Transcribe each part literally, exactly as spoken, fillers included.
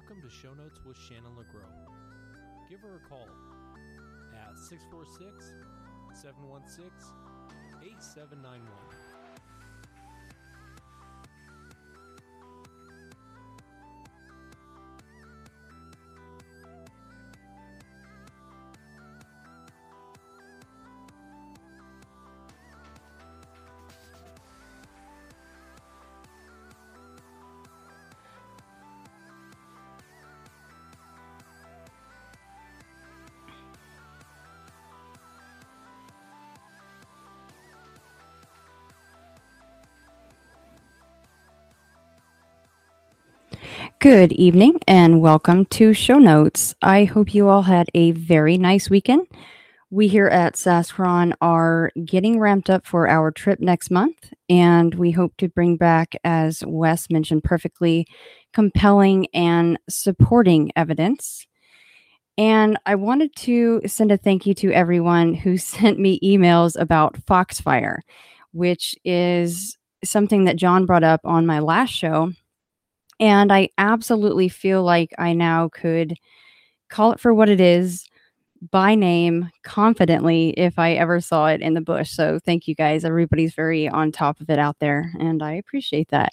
Welcome to Show Notes with Shannon LeGros. Give her a call at six four six, seven one six, eight seven nine one. Good evening and welcome to Show Notes. I hope you all had a very nice weekend. We here at SaaScron are getting ramped up for our trip next month, and we hope to bring back, as Wes mentioned perfectly, compelling and supporting evidence. And I wanted to send a thank you to everyone who sent me emails about Foxfire, which is something that John brought up on my last show. And I absolutely feel like I now could call it for what it is by name confidently if I ever saw it in the bush. So thank you guys. Everybody's very on top of it out there, and I appreciate that.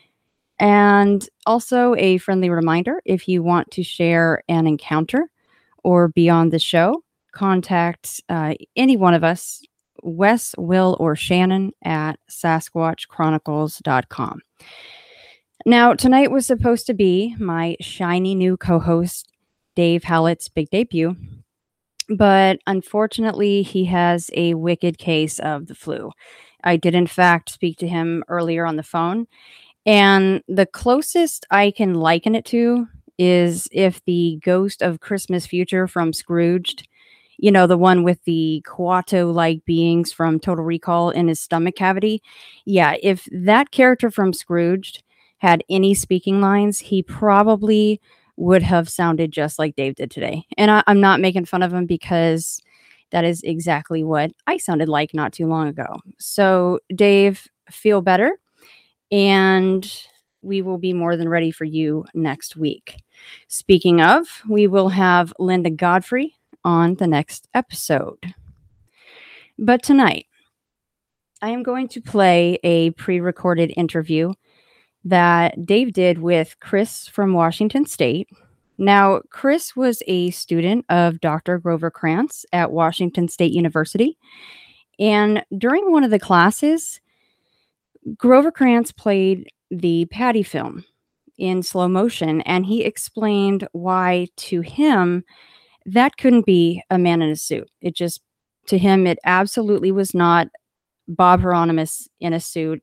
And also a friendly reminder, if you want to share an encounter or be on the show, contact uh, any one of us, Wes, Will, or Shannon at sasquatch chronicles dot com. Now, tonight was supposed to be my shiny new co-host, Dave Hallett's big debut, but unfortunately, he has a wicked case of the flu. I did, in fact, speak to him earlier on the phone, and the closest I can liken it to is if the ghost of Christmas Future from Scrooged, you know, the one with the Kuato-like beings from Total Recall in his stomach cavity. Yeah, if that character from Scrooged had any speaking lines, he probably would have sounded just like Dave did today. And I, I'm not making fun of him because that is exactly what I sounded like not too long ago. So, Dave, feel better, and we will be more than ready for you next week. Speaking of, we will have Linda Godfrey on the next episode. But tonight, I am going to play a pre-recorded interview that Dave did with Chris from Washington State. Now, Chris was a student of Doctor Grover Krantz at Washington State University. And during one of the classes, Grover Krantz played the Patty film in slow motion, and he explained why, to him, that couldn't be a man in a suit. It just, to him, it absolutely was not Bob Hieronymus in a suit.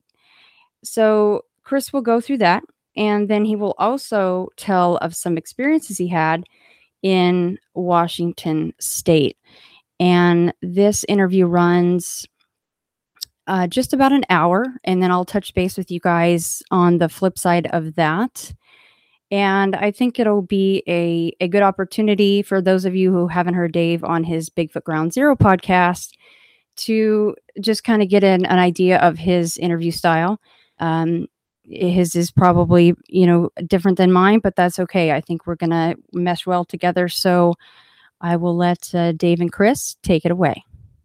So Chris will go through that, and then he will also tell of some experiences he had in Washington State. And this interview runs uh, just about an hour, and then I'll touch base with you guys on the flip side of that. And I think it'll be a, a good opportunity for those of you who haven't heard Dave on his Bigfoot Ground Zero podcast to just kind of get an, an idea of his interview style. Um, his is probably, you know, different than mine, but that's okay. I think we're going to mesh well together. So I will let uh, Dave and Chris take it away.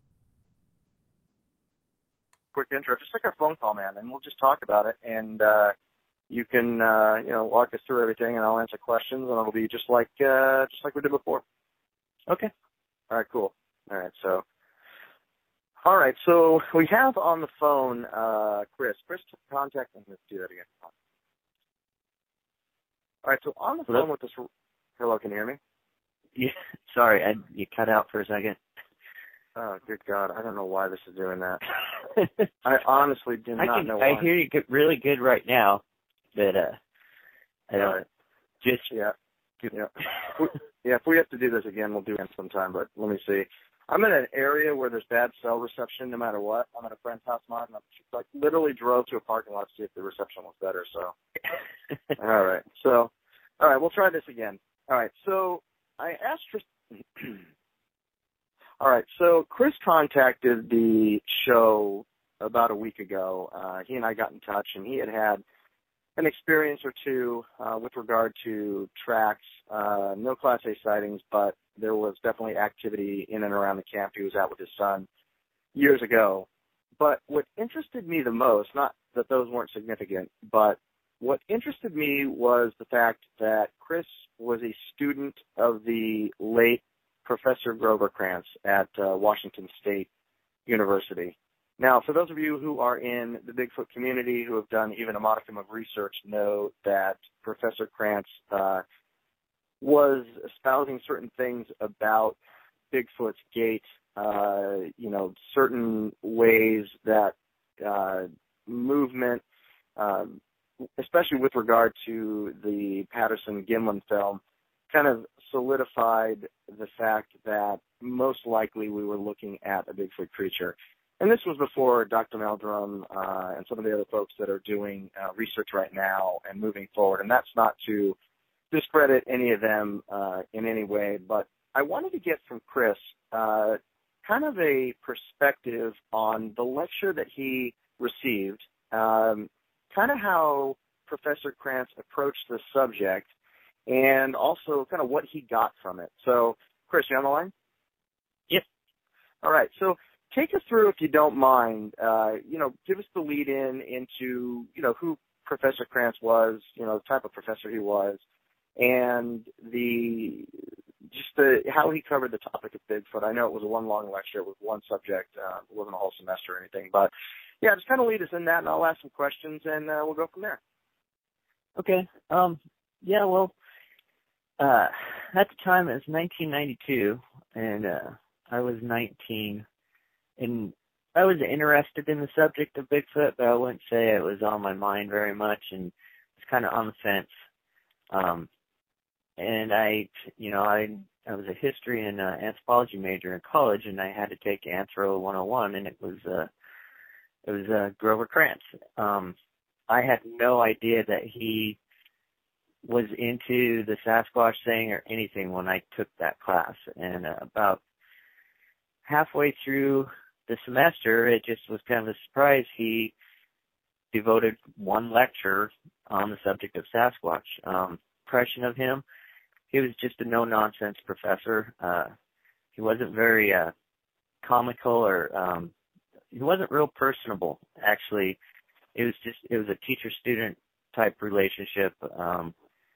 Quick intro, just like a phone call, man, and we'll just talk about it. And uh, you can, uh, you know, walk us through everything, and I'll answer questions, and it'll be just like, uh, just like we did before. Okay. All right. Cool. All right. So. All right, so we have on the phone uh, Chris. Chris, contact me. Let's do that again. All right, so on the Hello? phone with us. Hello, can you hear me? Yeah, sorry, I, you cut out for a second. Oh, good God, I don't know why this is doing that. I honestly do I not can, know why. I hear you good, really good right now, but uh, I don't right. just yeah, yeah, yeah. If we have to do this again, we'll do it sometime. But let me see. I'm in an area where there's bad cell reception no matter what. I'm at a friend's house, mine, and I like, literally drove to a parking lot to see if the reception was better. So, all right. So, all right, we'll try this again. All right. So I asked Chris. all right. So Chris contacted the show about a week ago. Uh, he and I got in touch, and he had had an experience or two uh, with regard to tracks. Uh, no Class A sightings, but there was definitely activity in and around the camp he was at with his son years ago. But what interested me the most, not that those weren't significant, but what interested me was the fact that Chris was a student of the late Professor Grover Krantz at uh, Washington State University. Now, for those of you who are in the Bigfoot community who have done even a modicum of research know that Professor Krantz uh, was espousing certain things about Bigfoot's gait, uh, you know, certain ways that uh, movement, um, especially with regard to the Patterson-Gimlin film, kind of solidified the fact that most likely we were looking at a Bigfoot creature. And this was before Doctor Meldrum uh, and some of the other folks that are doing uh, research right now and moving forward. And that's not to discredit any of them uh, in any way, but I wanted to get from Chris uh, kind of a perspective on the lecture that he received, um, kind of how Professor Krantz approached the subject, and also kind of what he got from it. So, Chris, you on the line? Yep. All right. So take us through, if you don't mind, uh, you know, give us the lead in into, you know, who Professor Krantz was, you know, the type of professor he was, and the just the how he covered the topic of Bigfoot. I know it was a one long lecture with one subject. Uh, it wasn't a whole semester or anything, but yeah, just kind of lead us in that, and I'll ask some questions, and uh, we'll go from there. Okay. Um. Yeah. Well, uh, at the time it was nineteen ninety-two, and uh, I was nineteen, and I was interested in the subject of Bigfoot, but I wouldn't say it was on my mind very much, and it's kind of on the fence. Um. And I, you know, I I was a history and uh, anthropology major in college, and I had to take Anthro one oh one, and it was uh, it was uh, Grover Krantz. Um, I had no idea that he was into the Sasquatch thing or anything when I took that class. And uh, about halfway through the semester, it just was kind of a surprise. He devoted one lecture on the subject of Sasquatch. Um, impression of him. He was just a no-nonsense professor. Uh, he wasn't very uh, comical or um, he wasn't real personable, actually. It was just, it was a teacher-student type relationship. Um,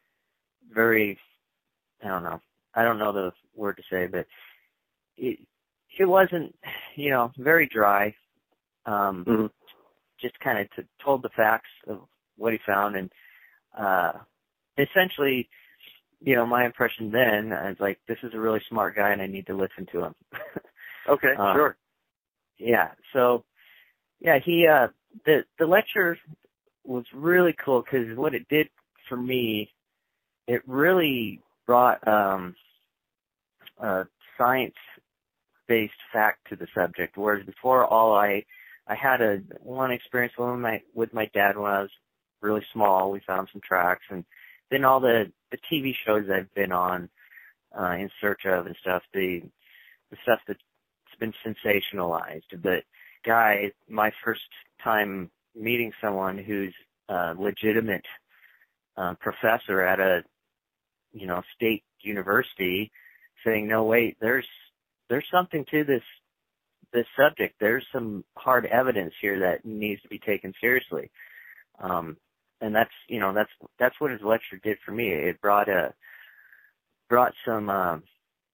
very, I don't know. I don't know the word to say, but it, it wasn't, you know, very dry. Um, mm-hmm. Just kind of t- told the facts of what he found, and uh, essentially, you know, my impression then, I was like, this is a really smart guy and I need to listen to him. Okay, um, sure. Yeah, so, yeah, he, uh, the, the lecture was really cool because what it did for me, it really brought um, a science-based fact to the subject, whereas before all I, I had a one experience with my, with my dad when I was really small. We found some tracks, and then all the, the T V shows I've been on uh, in search of and stuff, the the stuff that's been sensationalized. But guy, my first time meeting someone who's a legitimate uh, professor at a you know state university, saying, no, wait, there's there's something to this this subject. There's some hard evidence here that needs to be taken seriously. Um, And that's, you know, that's, that's what his lecture did for me. It brought a, brought some, um,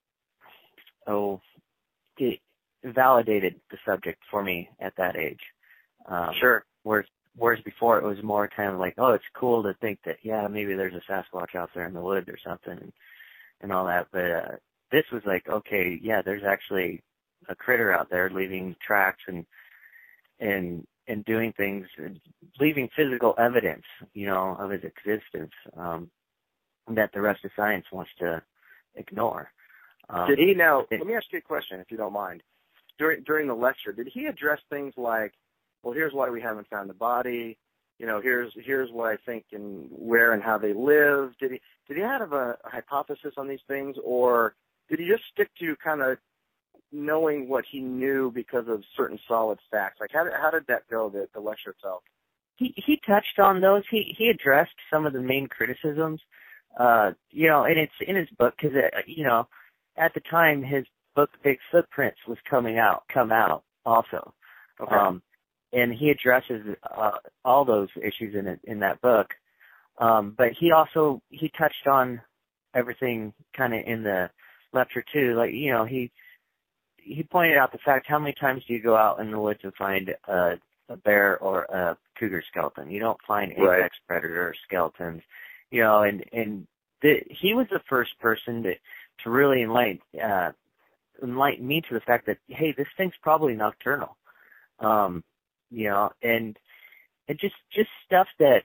oh, it validated the subject for me at that age. Um, sure. Whereas, whereas before it was more kind of like, oh, it's cool to think that, yeah, maybe there's a Sasquatch out there in the woods or something and, and all that. But, uh, this was like, okay, yeah, there's actually a critter out there leaving tracks and, and, and doing things, leaving physical evidence, you know, of his existence, um, that the rest of science wants to ignore. Um, did he now, it, let me ask you a question, if you don't mind. During during the lecture, did he address things like, well, here's why we haven't found the body, you know, here's here's what I think and where and how they live? Did he did he have a, a hypothesis on these things, or did he just stick to kind of knowing what he knew because of certain solid facts? Like, how did, how did that go, the, the lecture itself? He he touched on those. He he addressed some of the main criticisms, uh, you know, and it's in his book because, you know, at the time his book Big Footprints was coming out, come out also. Okay. Um, and he addresses uh, all those issues in it, in that book. Um, but he also, he touched on everything kind of in the lecture too. Like, you know, he, he pointed out the fact, how many times do you go out in the woods and find a, a bear or a cougar skeleton? You don't find apex Right. predator skeletons, you know, and, and the, he was the first person to, to really enlighten, uh, enlighten me to the fact that, hey, this thing's probably nocturnal. Um, you know, and it just, just stuff that,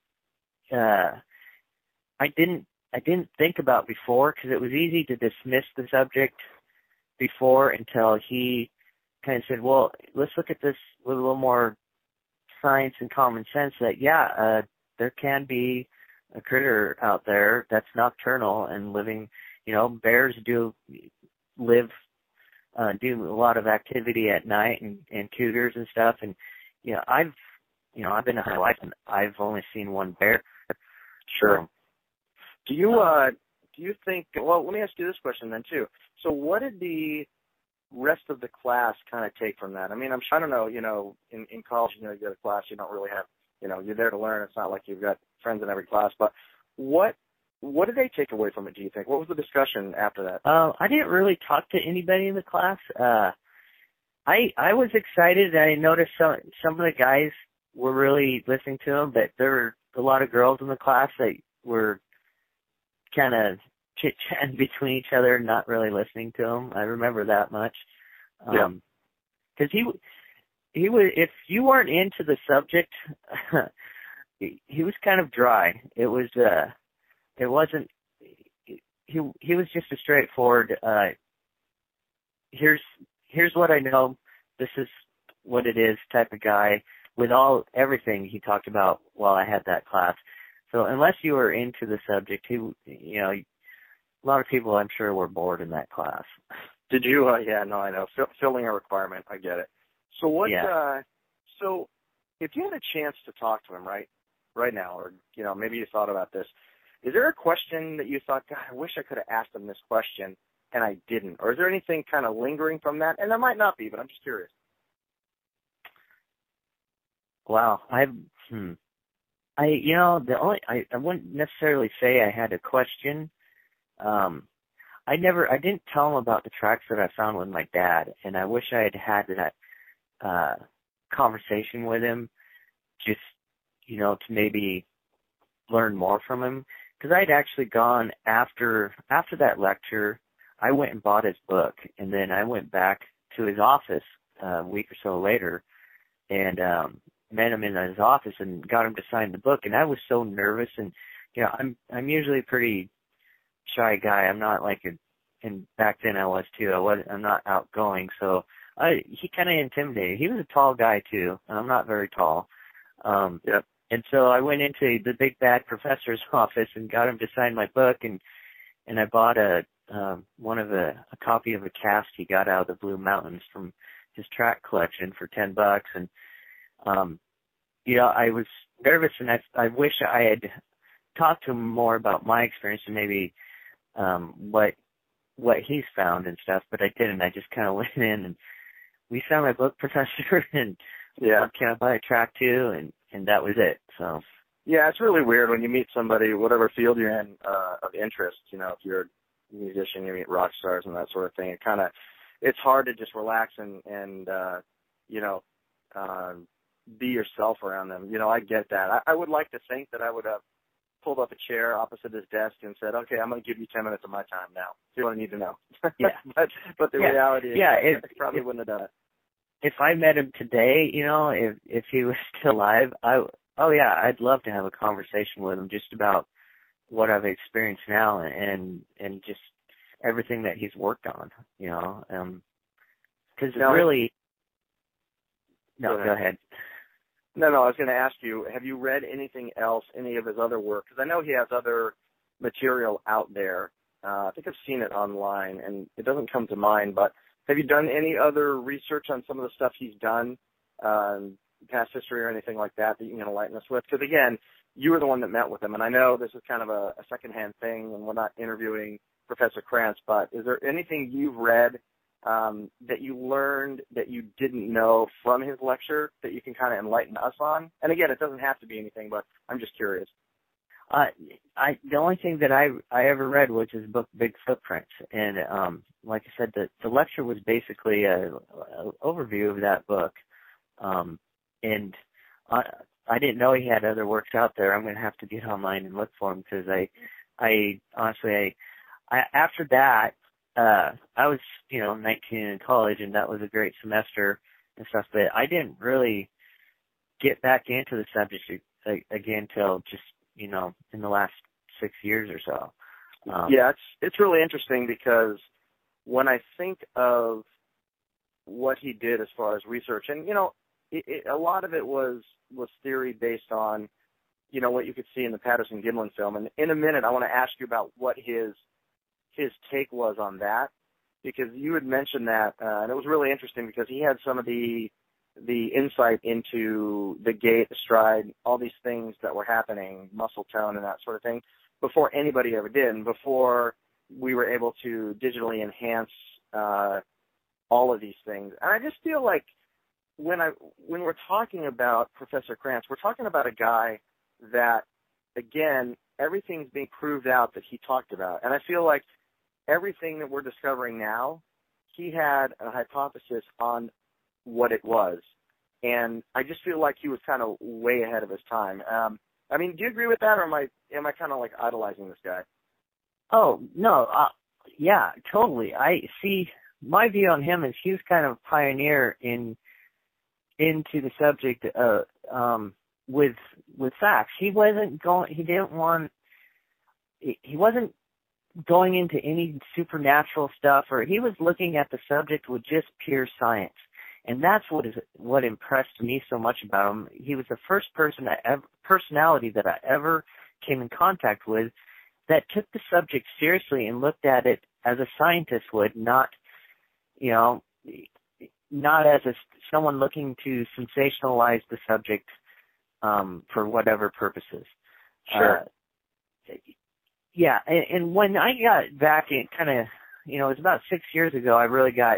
uh, I didn't, I didn't think about before, because it was easy to dismiss the subject before until he kind of said, well, let's look at this with a little more science and common sense that, yeah, uh, there can be a critter out there that's nocturnal and living, you know, bears do live, uh, do a lot of activity at night, and, and cougars and stuff. And, you know, I've, you know, I've been in my life and I've only seen one bear. Sure. So, Do you uh do you think? Well, let me ask you this question then too. So, what did the rest of the class kind of take from that? I mean, I'm I don't know. You know, in in college, you know, you go to class, you don't really have, you know, you're there to learn. It's not like you've got friends in every class. But what what did they take away from it? Do you think? What was the discussion after that? Uh, I didn't really talk to anybody in the class. Uh, I I was excited. I noticed some some of the guys were really listening to him, but there were a lot of girls in the class that were kind of chit-chatting between each other, not really listening to him. I remember that much. Yeah. Um, cause he, he was, if you weren't into the subject, he, he was kind of dry. It was, uh, it wasn't, he, he was just a straightforward, uh, here's, here's what I know. This is what it is type of guy with all, everything he talked about while I had that class. So unless you were into the subject, he, you know, a lot of people I'm sure were bored in that class. Did you? Uh, yeah, no, I know. Fill, filling a requirement, I get it. So what? Yeah. Uh, so if you had a chance to talk to him right, right now, or you know, maybe you thought about this, is there a question that you thought, God, I wish I could have asked him this question and I didn't, or is there anything kind of lingering from that? And there might not be, but I'm just curious. Wow, I, hmm. I, you know, the only, I, I wouldn't necessarily say I had a question. Um, I never, I didn't tell him about the tracks that I found with my dad, and I wish I had had that, uh, conversation with him, just, you know, to maybe learn more from him. Cause I'd actually gone after, after that lecture, I went and bought his book, and then I went back to his office uh, a week or so later, and, um, met him in his office and got him to sign the book. And I was so nervous, and, you know, I'm, I'm usually a pretty shy guy. I'm not like a, and back then I was too. I wasn't, I'm not outgoing. So I, he kind of intimidated. He was a tall guy too, and I'm not very tall. Um, Yep. and so I went into the big bad professor's office and got him to sign my book. And, and I bought a, um, one of a, a copy of a cast he got out of the Blue Mountains from his track collection for ten bucks. And, Um, you know, I was nervous, and I, I wish I had talked to him more about my experience and maybe um, what what he's found and stuff, but I didn't. I just kind of went in and we found my book, Professor, and Yeah. can I buy a track too? And and that was it. So Yeah, it's really weird when you meet somebody, whatever field you're in, uh, of interest. You know, if you're a musician, you meet rock stars and that sort of thing. It kind of, it's hard to just relax and and uh, you know, uh, be yourself around them. You know, I get that. I, I would like to think that I would have pulled up a chair opposite his desk and said, "Okay, I'm going to give you ten minutes of my time now. See what I need to know." Yeah. but but the Yeah. reality is, Yeah, I it- probably it- wouldn't have done it. if I met him today, you know, if if he was still alive, I oh yeah, I'd love to have a conversation with him just about what I've experienced now and and just everything that he's worked on, you know, um, because Now, really, no, go ahead. go ahead. No, no, I was going to ask you, have you read anything else, any of his other work? Because I know he has other material out there. Uh, I think I've seen it online, and it doesn't come to mind, but have you done any other research on some of the stuff he's done, um, past history or anything like that that you can enlighten us with? Because, again, you were the one that met with him, and I know this is kind of a, a secondhand thing, and we're not interviewing Professor Krantz, but is there anything you've read um, that you learned that you didn't know from his lecture that you can kind of enlighten us on? And, again, it doesn't have to be anything, but I'm just curious. Uh, I the only thing that I I ever read was his book Big Footprints, and um, like I said, the the lecture was basically a, a overview of that book, um, and I I didn't know he had other works out there. I'm going to have to get online and look for them because I I honestly I, I after that uh, I was you know nineteen in college, and that was a great semester and stuff, but I didn't really get back into the subject again till just you know, in the last six years or so. Um, yeah, it's it's really interesting because when I think of what he did as far as research, and, you know, it, it, a lot of it was, was theory based on, you know, what you could see in the Patterson-Gimlin film. And in a minute, I want to ask you about what his his take was on that, because you had mentioned that, uh, and it was really interesting because he had some of the the insight into the gait, the stride, all these things that were happening, muscle tone and that sort of thing, before anybody ever did, and before we were able to digitally enhance uh, all of these things. And I just feel like when I when we're talking about Professor Krantz, we're talking about a guy that, again, everything's being proved out that he talked about. And I feel like everything that we're discovering now, he had a hypothesis on what it was. And I just feel like he was kind of way ahead of his time. Um, I mean, do you agree with that, or am I am I kind of like idolizing this guy? Oh, no, uh, yeah, totally. I see, my view on him is he was kind of a pioneer in into the subject uh, um, with with facts. He wasn't going, he didn't want, he wasn't going into any supernatural stuff, or he was looking at the subject with just pure science. And that's what is what impressed me so much about him. He was the first person, I ever, personality that I ever came in contact with that took the subject seriously and looked at it as a scientist would, not, you know, not as a, someone looking to sensationalize the subject um, for whatever purposes. Sure. Uh, yeah, and, and when I got back in, kind of, you know, it was about six years ago, I really got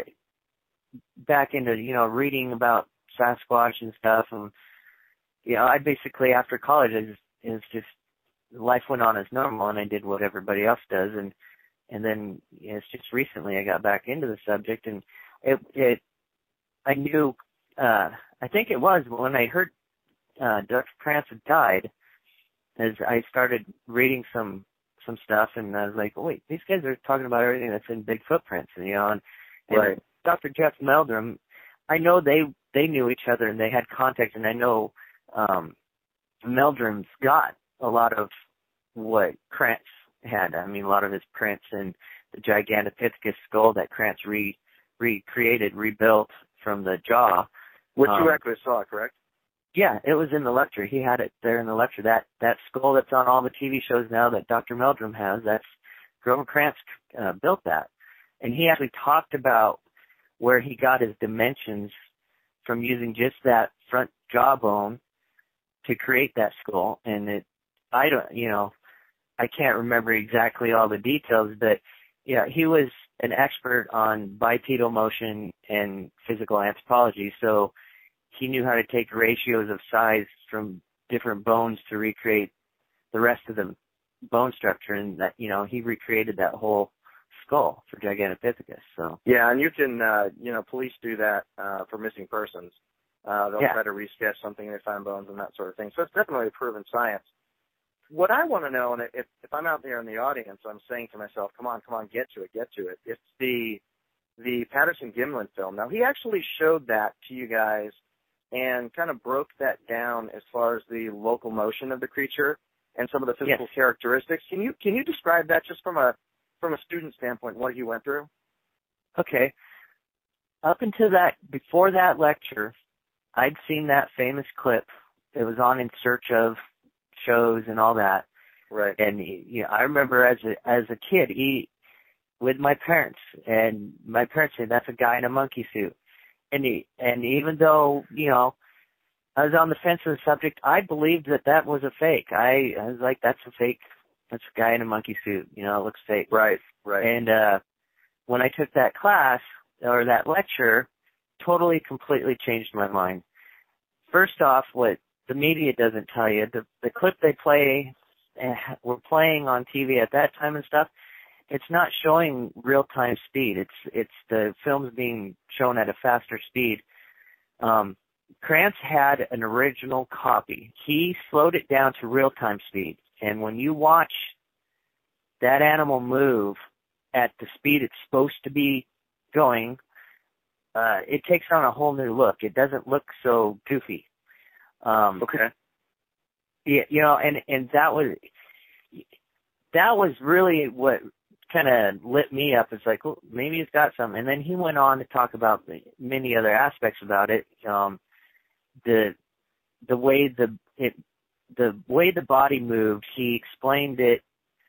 back into, you know, reading about Sasquatch and stuff. And, you know, I basically, after college, is is just, life went on as normal, and I did what everybody else does. And, and then, you know, it's just recently I got back into the subject, and it, it I knew, uh, I think it was when I heard uh, Doctor Krantz had died, as I started reading some, some stuff, and I was like, oh, wait, these guys are talking about everything that's in Big Footprints, and, you know, and, and right. Doctor Jeff Meldrum, I know they they knew each other and they had contact, and I know um, Meldrum's got a lot of what Krantz had. I mean, a lot of his prints and the Gigantopithecus skull that Krantz re recreated, rebuilt from the jaw. Which um, you actually saw, correct? Yeah, it was in the lecture. He had it there in the lecture. That that skull that's on all the T V shows now that Doctor Meldrum has, that's Grover Krantz uh, built that, and he actually talked about where he got his dimensions from using just that front jawbone to create that skull. And it, I don't, you know, I can't remember exactly all the details, but yeah, he was an expert on bipedal motion and physical anthropology. So he knew how to take ratios of size from different bones to recreate the rest of the bone structure. And that, you know, he recreated that whole skull for Gigantopithecus. So yeah, and you can, uh, you know, police do that uh, for missing persons. Uh, they'll yeah. try to resketch something and they find bones and that sort of thing. So it's definitely a proven science. What I want to know, and if, if I'm out there in the audience, I'm saying to myself, come on, come on, get to it, get to it. It's the the Patterson-Gimlin film. Now, he actually showed that to you guys and kind of broke that down as far as the local motion of the creature and some of the physical yes. characteristics. Can you can you describe that just from a from a student standpoint, what he went through? Okay. Up until that, before that lecture, I'd seen that famous clip. It was on In Search Of shows and all that. Right. And you know, I remember as a as a kid, he with my parents, and my parents said, "That's a guy in a monkey suit." And he, and even though you know, I was on the fence of the subject. I believed that that was a fake. I, I was like, that's a fake. That's a guy in a monkey suit. You know, it looks fake. Right, right. And uh, when I took that class or that lecture, totally, completely changed my mind. First off, what the media doesn't tell you, the, the clip they play, uh, were playing on T V at that time and stuff, it's not showing real-time speed. It's it's the film's being shown at a faster speed. Um, Krantz had an original copy. He slowed it down to real-time speed. And when you watch that animal move at the speed it's supposed to be going, uh, it takes on a whole new look. It doesn't look so goofy. Um, okay. Yeah, you know, and, and that was, that was really what kind of lit me up. It's like, well, maybe he's got something. And then he went on to talk about the, many other aspects about it. Um, the, the way the, it, the way the body moved, he explained it.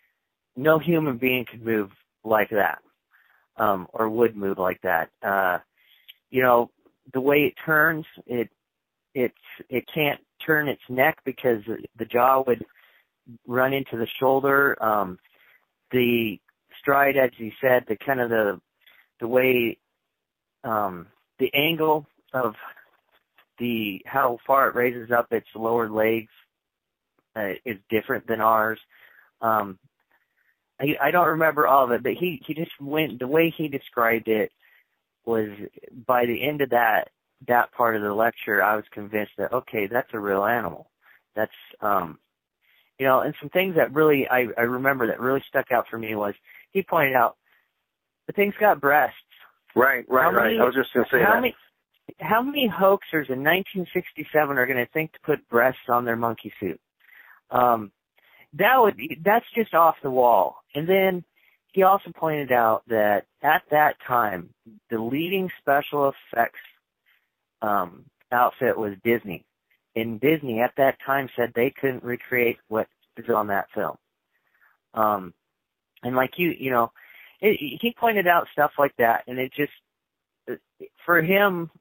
No human being could move like that, um, or would move like that. Uh, you know, the way it turns, it, it's, it can't turn its neck because the jaw would run into the shoulder. Um, the stride, as you said, the kind of the, the way, um, the angle of the, how far it raises up its lower legs, uh, is different than ours. Um, I, I don't remember all of it, but he, he just went, the way he described it was, by the end of that, that part of the lecture, I was convinced that, okay, that's a real animal. That's, um, you know, and some things that really, I, I remember that really stuck out for me was, he pointed out, the thing's got breasts. Right, right, how right. Many, I was just going to say how that. Many, how many hoaxers in nineteen sixty-seven are going to think to put breasts on their monkey suit? Um, that would be, that's just off the wall. And then he also pointed out that at that time, the leading special effects um, outfit was Disney. And Disney at that time said they couldn't recreate what is on that film. Um, and like you, you know, it, he pointed out stuff like that, and it just, for him,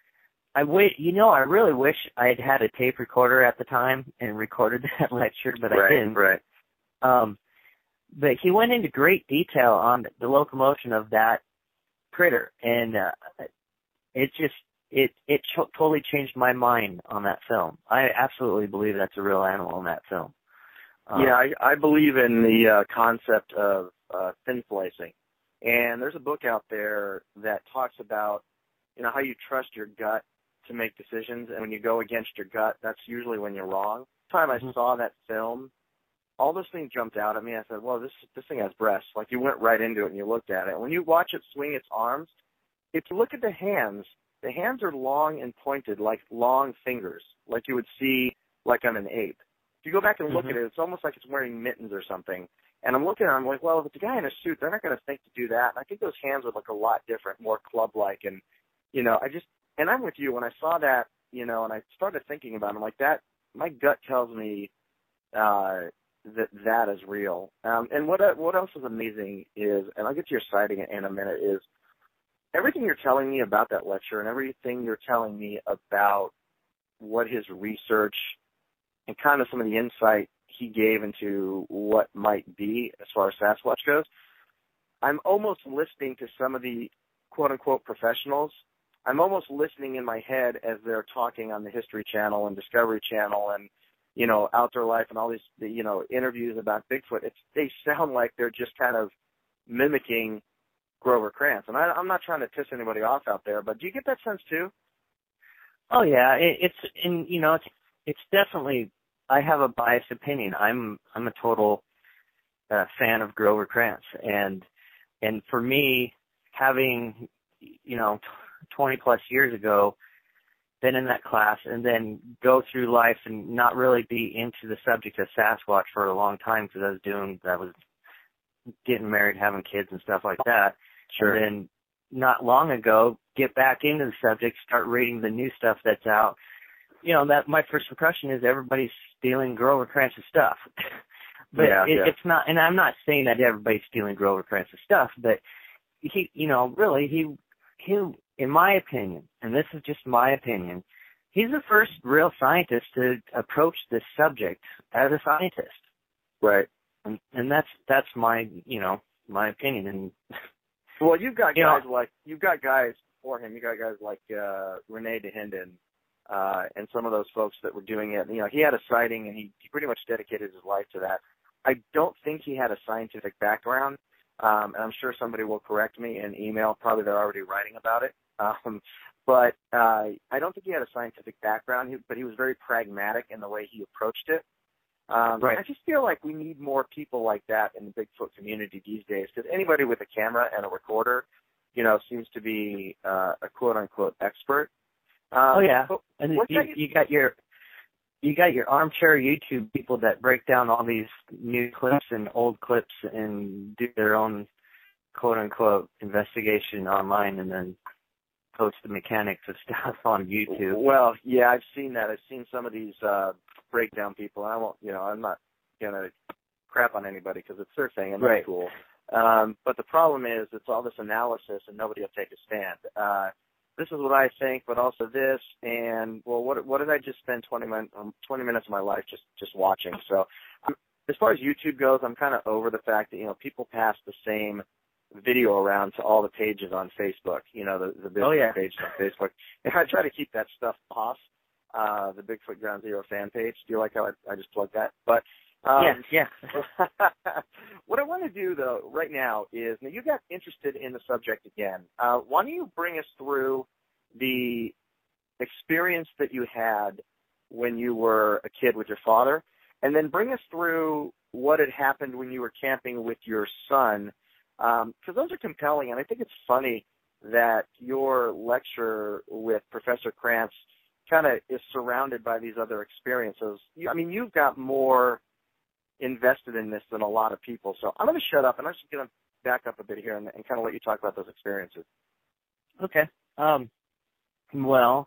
I wish, you know, I really wish I had had a tape recorder at the time and recorded that lecture, but right, I didn't. Right, Um, but he went into great detail on the locomotion of that critter, and uh, it just, it it ch- totally changed my mind on that film. I absolutely believe that's a real animal in that film. Um, yeah, I, I believe in the uh, concept of uh, thin slicing. And there's a book out there that talks about, you know, how you trust your gut to make decisions, and when you go against your gut, that's usually when you're wrong. The time I mm-hmm. saw that film, all those things jumped out at me. I said, well, this this thing has breasts. Like, you went right into it and you looked at it. When you watch it swing its arms, if you look at the hands, the hands are long and pointed like long fingers, like you would see like on an ape. If you go back and look mm-hmm. at it, it's almost like it's wearing mittens or something. And I'm looking at it, I'm like, well, if it's a guy in a suit, they're not going to think to do that. And I think those hands would look a lot different, more club-like. And, you know, I just, and I'm with you. When I saw that, you know, and I started thinking about it, I'm like, that, my gut tells me uh, that that is real. Um, and what what else is amazing is, and I'll get to your sighting in a minute, is everything you're telling me about that lecture and everything you're telling me about what his research and kind of some of the insight he gave into what might be as far as Sasquatch goes, I'm almost listening to some of the quote-unquote professionals. I'm almost listening in my head as they're talking on the History Channel and Discovery Channel and, you know, Outdoor Life and all these, you know, interviews about Bigfoot. It's, they sound like they're just kind of mimicking Grover Krantz. And I, I'm not trying to piss anybody off out there, but do you get that sense too? Oh yeah, it, it's, and you know, it's, it's definitely, I have a biased opinion. I'm I'm a total uh, fan of Grover Krantz, and and for me, having you know twenty plus years ago been in that class, and then go through life and not really be into the subject of Sasquatch for a long time because I was doing I was getting married, having kids, and stuff like that. Sure. And then not long ago, get back into the subject, start reading the new stuff that's out. You know, that my first impression is everybody's stealing Grover Krantz's stuff. but yeah, it, yeah. it's not, and I'm not saying that everybody's stealing Grover Krantz's stuff, but he, you know, really, he, he, in my opinion, and this is just my opinion, he's the first real scientist to approach this subject as a scientist. Right. And, and that's that's my you know my opinion. And well, you've got you guys know, like you've got guys for him. You got guys like uh, Rene DeHinden uh, and some of those folks that were doing it. You know, he had a sighting, and he, he pretty much dedicated his life to that. I don't think he had a scientific background, um, and I'm sure somebody will correct me in email. Probably they're already writing about it. Um, but uh, I don't think he had a scientific background, he, but he was very pragmatic in the way he approached it. Um, right. I just feel like we need more people like that in the Bigfoot community these days, because anybody with a camera and a recorder, you know, seems to be uh, a quote-unquote expert. Um, oh yeah, and you, you, you got your you got your armchair YouTube people that break down all these new clips and old clips and do their own quote-unquote investigation online, and then post the mechanics of stuff on YouTube. Well, yeah, I've seen that. I've seen some of these uh, breakdown people. I won't, you know, I'm not gonna crap on anybody because it's their thing and that's right. cool. Um, but the problem is, it's all this analysis and nobody will take a stand. Uh, this is what I think, but also this, and well, what what did I just spend twenty, min- um, twenty minutes of my life just just watching? So, um, as far as YouTube goes, I'm kind of over the fact that you know people pass the same video around to all the pages on Facebook, you know, the, the Bigfoot oh, yeah. pages on Facebook. And I try to keep that stuff off, uh, the Bigfoot Ground Zero fan page. Do you like how I, I just plugged that? But, um, yeah, yeah. what I want to do, though, right now is, now you got interested in the subject again. Uh, why don't you bring us through the experience that you had when you were a kid with your father, and then bring us through what had happened when you were camping with your son, because um, those are compelling, and I think it's funny that your lecture with Professor Krantz kind of is surrounded by these other experiences. You, I mean, you've got more invested in this than a lot of people, so I'm going to shut up, and I'm just going to back up a bit here and, and kind of let you talk about those experiences. Okay. Um, well,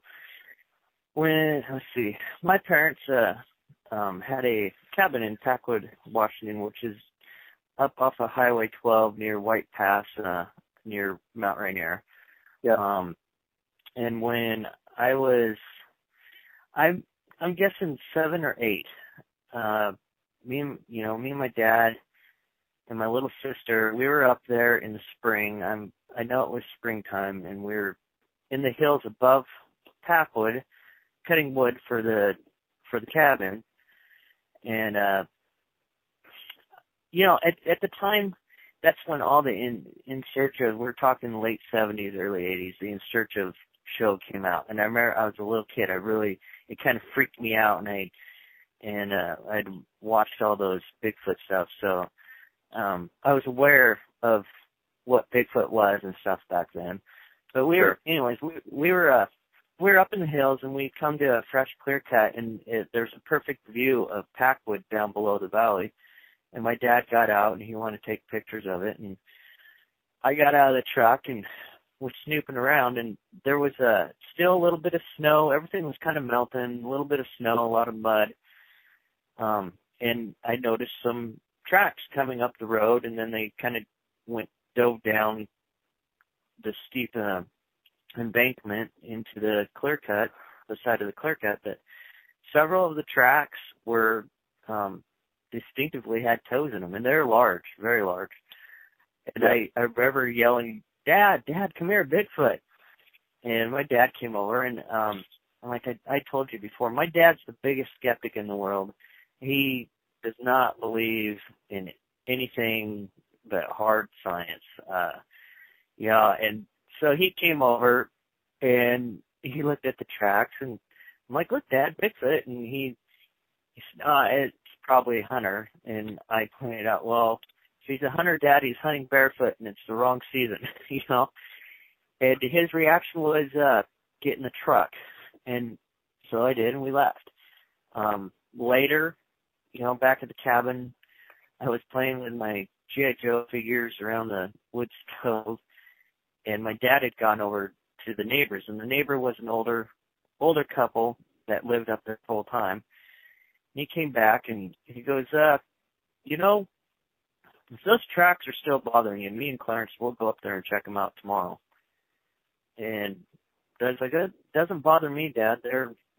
when, let's see, my parents uh, um, had a cabin in Packwood, Washington, which is up off of Highway twelve near White Pass, uh, near Mount Rainier. Yeah. Um, and when I was, I'm, I'm guessing seven or eight, uh, me and, you know, me and my dad and my little sister, we were up there in the spring. I'm, I know it was springtime, and we were in the hills above Packwood, cutting wood for the, for the cabin. And, uh, you know, at at the time, that's when all the In In Search of, we're talking late seventies, early eighties, the In Search of show came out. And I remember I was a little kid. I really, it kind of freaked me out, and I, and uh, I'd watched all those Bigfoot stuff. So um, I was aware of what Bigfoot was and stuff back then. But we were, anyways, we, we were, uh, we were up in the hills, and we come to a fresh clear cut, and it, there's a perfect view of Packwood down below the valley. And my dad got out, and he wanted to take pictures of it. And I got out of the truck and was snooping around, and there was uh, still a little bit of snow. Everything was kind of melting, a little bit of snow, a lot of mud. Um, and I noticed some tracks coming up the road, and then they kind of went, dove down the steep uh, embankment into the clear cut, the side of the clear cut. But several of the tracks were um, distinctively had toes in them, and they're large, very large. And I, I remember yelling, "Dad, Dad, come here, Bigfoot!" And my dad came over, and um, like I, I told you before, my dad's the biggest skeptic in the world. He does not believe in anything but hard science. Uh, yeah, and so he came over, and he looked at the tracks, and I'm like, "Look, Dad, Bigfoot!" And he, he said, uh, it's probably a hunter. And I pointed out, well, if he's a hunter, Dad, he's hunting barefoot, and it's the wrong season, you know. And his reaction was, uh, get in the truck. And so I did, and we left. Um, later, you know, back at the cabin, I was playing with my G I. Joe figures around the wood stove, and my dad had gone over to the neighbors, and the neighbor was an older, older couple that lived up there the whole time. And he came back, and he goes, uh, you know, if those tracks are still bothering you, me and Clarence, we'll go up there and check them out tomorrow. And Dad's like, it doesn't bother me, Dad. They're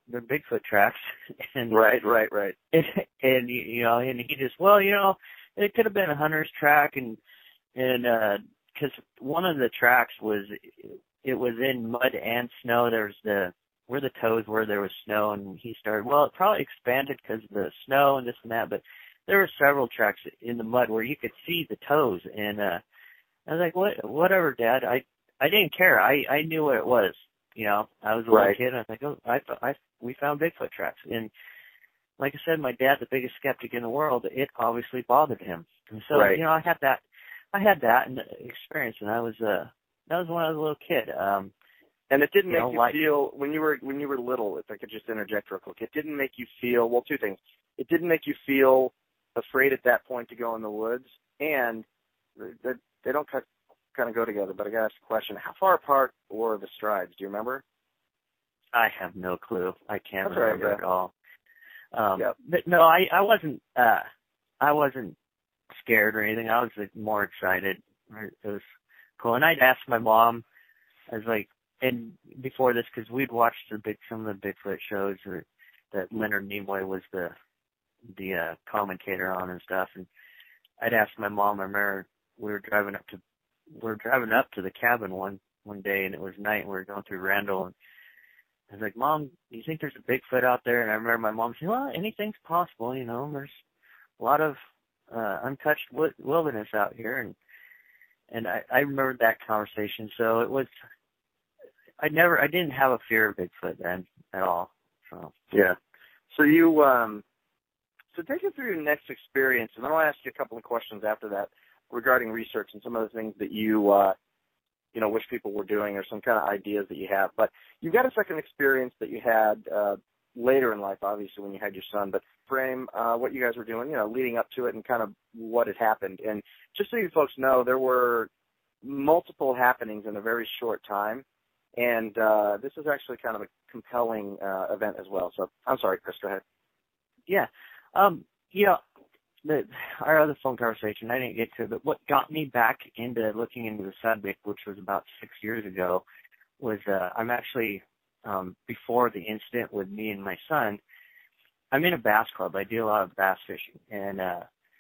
they're Bigfoot tracks. and Right, right, right. And, and you know, and he just, well, you know, it could have been a hunter's track, and and uh, because one of the tracks was, it was in mud and snow. There was the where the toes were, there was snow, and he started. Well, it probably expanded because of the snow and this and that, but there were several tracks in the mud where you could see the toes, and uh, I was like, what, whatever, Dad. I I didn't care. I I knew what it was. You know, I was a Right. little kid, and I was like, oh, I, I, we found Bigfoot tracks. And like I said, my dad's the biggest skeptic in the world. It obviously bothered him. And so, Right. you know, I had that, I had that experience, and I was, uh, that was when I was a little kid. Um, and it didn't you make know, you like, feel, when you were, when you were little, if I could just interject real quick, it didn't make you feel, well, two things. It didn't make you feel afraid at that point to go in the woods, and they, they don't cut, kind of go together, but I got to ask a question. How far apart were the strides? Do you remember? I have no clue. I can't That's remember right, at all. Um, yep. But no, I, I wasn't, uh, I wasn't scared or anything. I was like, more excited. It was cool. And I'd ask my mom, I was like, and before this, because we'd watched the big, some of the Bigfoot shows or, that Leonard Nimoy was the, the, uh, commentator on and stuff. And I'd ask my mom, I remember we were driving up to, we were driving up to the cabin one, one day, and it was night, and we were going through Randall, and I was like, Mom, do you think there's a Bigfoot out there? And I remember my mom saying, well, anything's possible, you know, there's a lot of uh, untouched wilderness out here. And and I, I remembered that conversation. So it was, I never, I didn't have a fear of Bigfoot then at all. So yeah. So you, um, so take us through your next experience, and then I'll ask you a couple of questions after that regarding research and some of the things that you, uh, you know, wish people were doing or some kind of ideas that you have. But you've got a second experience that you had uh, later in life, obviously, when you had your son. But frame uh, what you guys were doing, you know, leading up to it and kind of what had happened. And just so you folks know, there were multiple happenings in a very short time. And uh, this is actually kind of a compelling uh, event as well. So I'm sorry, Chris, go ahead. Yeah. Um, you know, the, our other phone conversation, I didn't get to it, but what got me back into looking into the subject, which was about six years ago, was uh, I'm actually, um, before the incident with me and my son, I'm in a bass club. I do a lot of bass fishing. And uh,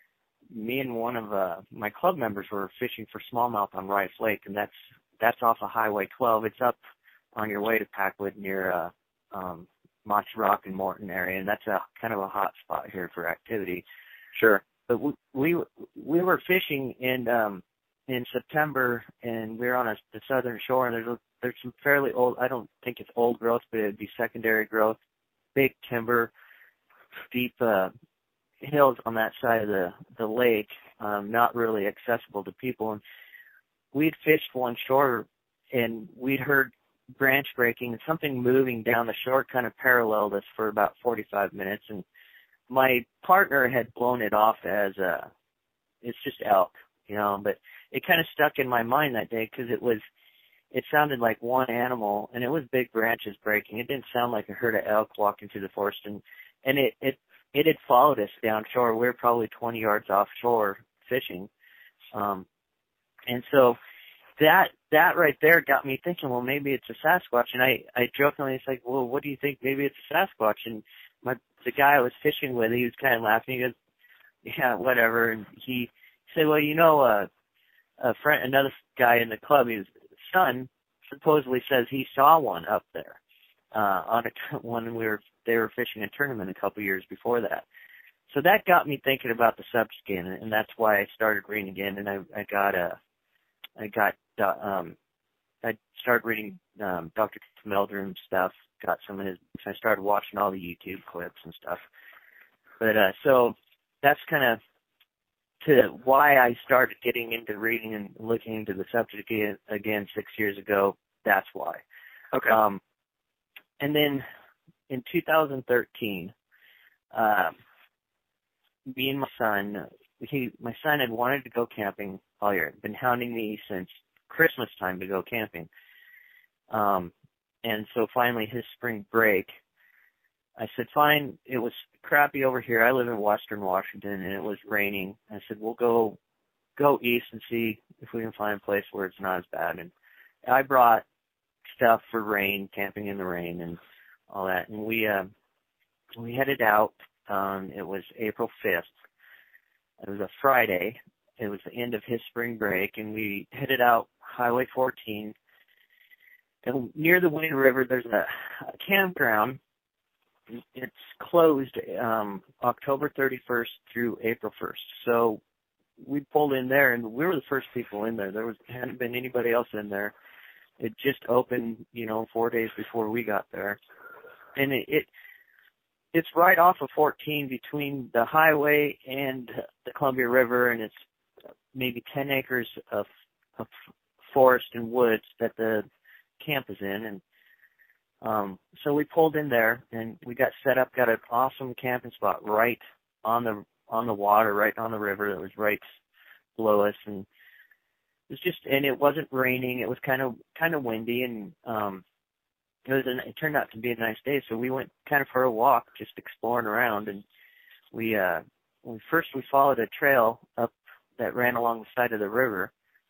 me and one of uh, my club members were fishing for smallmouth on Rice Lake, and that's that's off of Highway twelve. It's up on your way to Packwood near uh, um, Moss Rock and Morton area, and that's a kind of a hot spot here for activity. Sure. But we we, we were fishing in um, in September, and we were on a, the southern shore, and there's a, there's some fairly old. I don't think it's old growth, but it'd be secondary growth, big timber, steep uh, hills on that side of the the lake, um, not really accessible to people. And we'd fished one shore, and we'd heard branch breaking and something moving down the shore, kind of paralleled us for about forty-five minutes, and my partner had blown it off as a, it's just elk, you know, but it kind of stuck in my mind that day because it was, it sounded like one animal, and it was big branches breaking. It didn't sound like a herd of elk walking through the forest, and, and it, it, it had followed us down shore. We were probably twenty yards offshore fishing. Um, and so that, that right there got me thinking, well, maybe it's a Sasquatch. And I, I jokingly was like, well, what do you think? Maybe it's a Sasquatch. And my, the guy I was fishing with, he was kind of laughing. He goes, yeah, whatever. And he said, well, you know, uh, a friend, another guy in the club, his son supposedly says he saw one up there, uh, on a, when we were, they were fishing a tournament a couple years before that. So that got me thinking about the subject again, and that's why I started reading again. And I, I got a, I got, uh, um, I started reading, um, Doctor Meldrum stuff, got some of his, I started watching all the YouTube clips and stuff. But, uh, so that's kind of to why I started getting into reading and looking into the subject again, again six years ago. That's why. Okay. Um, and then in two thousand thirteen, um, me and my son, he, my son had wanted to go camping all year, been hounding me since Christmas time to go camping. Um, and so finally his spring break, I said, fine, it was crappy over here. I live in Western Washington and it was raining. I said, we'll go, go east and see if we can find a place where it's not as bad. And I brought stuff for rain, camping in the rain and all that. And we uh, we headed out. Um, it was April fifth. It was a Friday. It was the end of his spring break, and we headed out Highway fourteen. And near the Wind River, there's a, a campground. It's closed um, October thirty-first through April first. So we pulled in there, and we were the first people in there. There was hadn't been anybody else in there. It just opened, you know, four days before we got there, and it, it it's right off of fourteen between the highway and the Columbia River, and it's maybe ten acres of of forest and woods that the camp is in, and um so we pulled in there and we got set up, got an awesome camping spot right on the on the water, right on the river that was right below us, and it was just and it wasn't raining, it was kind of kind of windy, and um it was an, it turned out to be a nice day, so we went kind of for a walk, just exploring around, and we uh we first we followed a trail up that ran along the side of the river,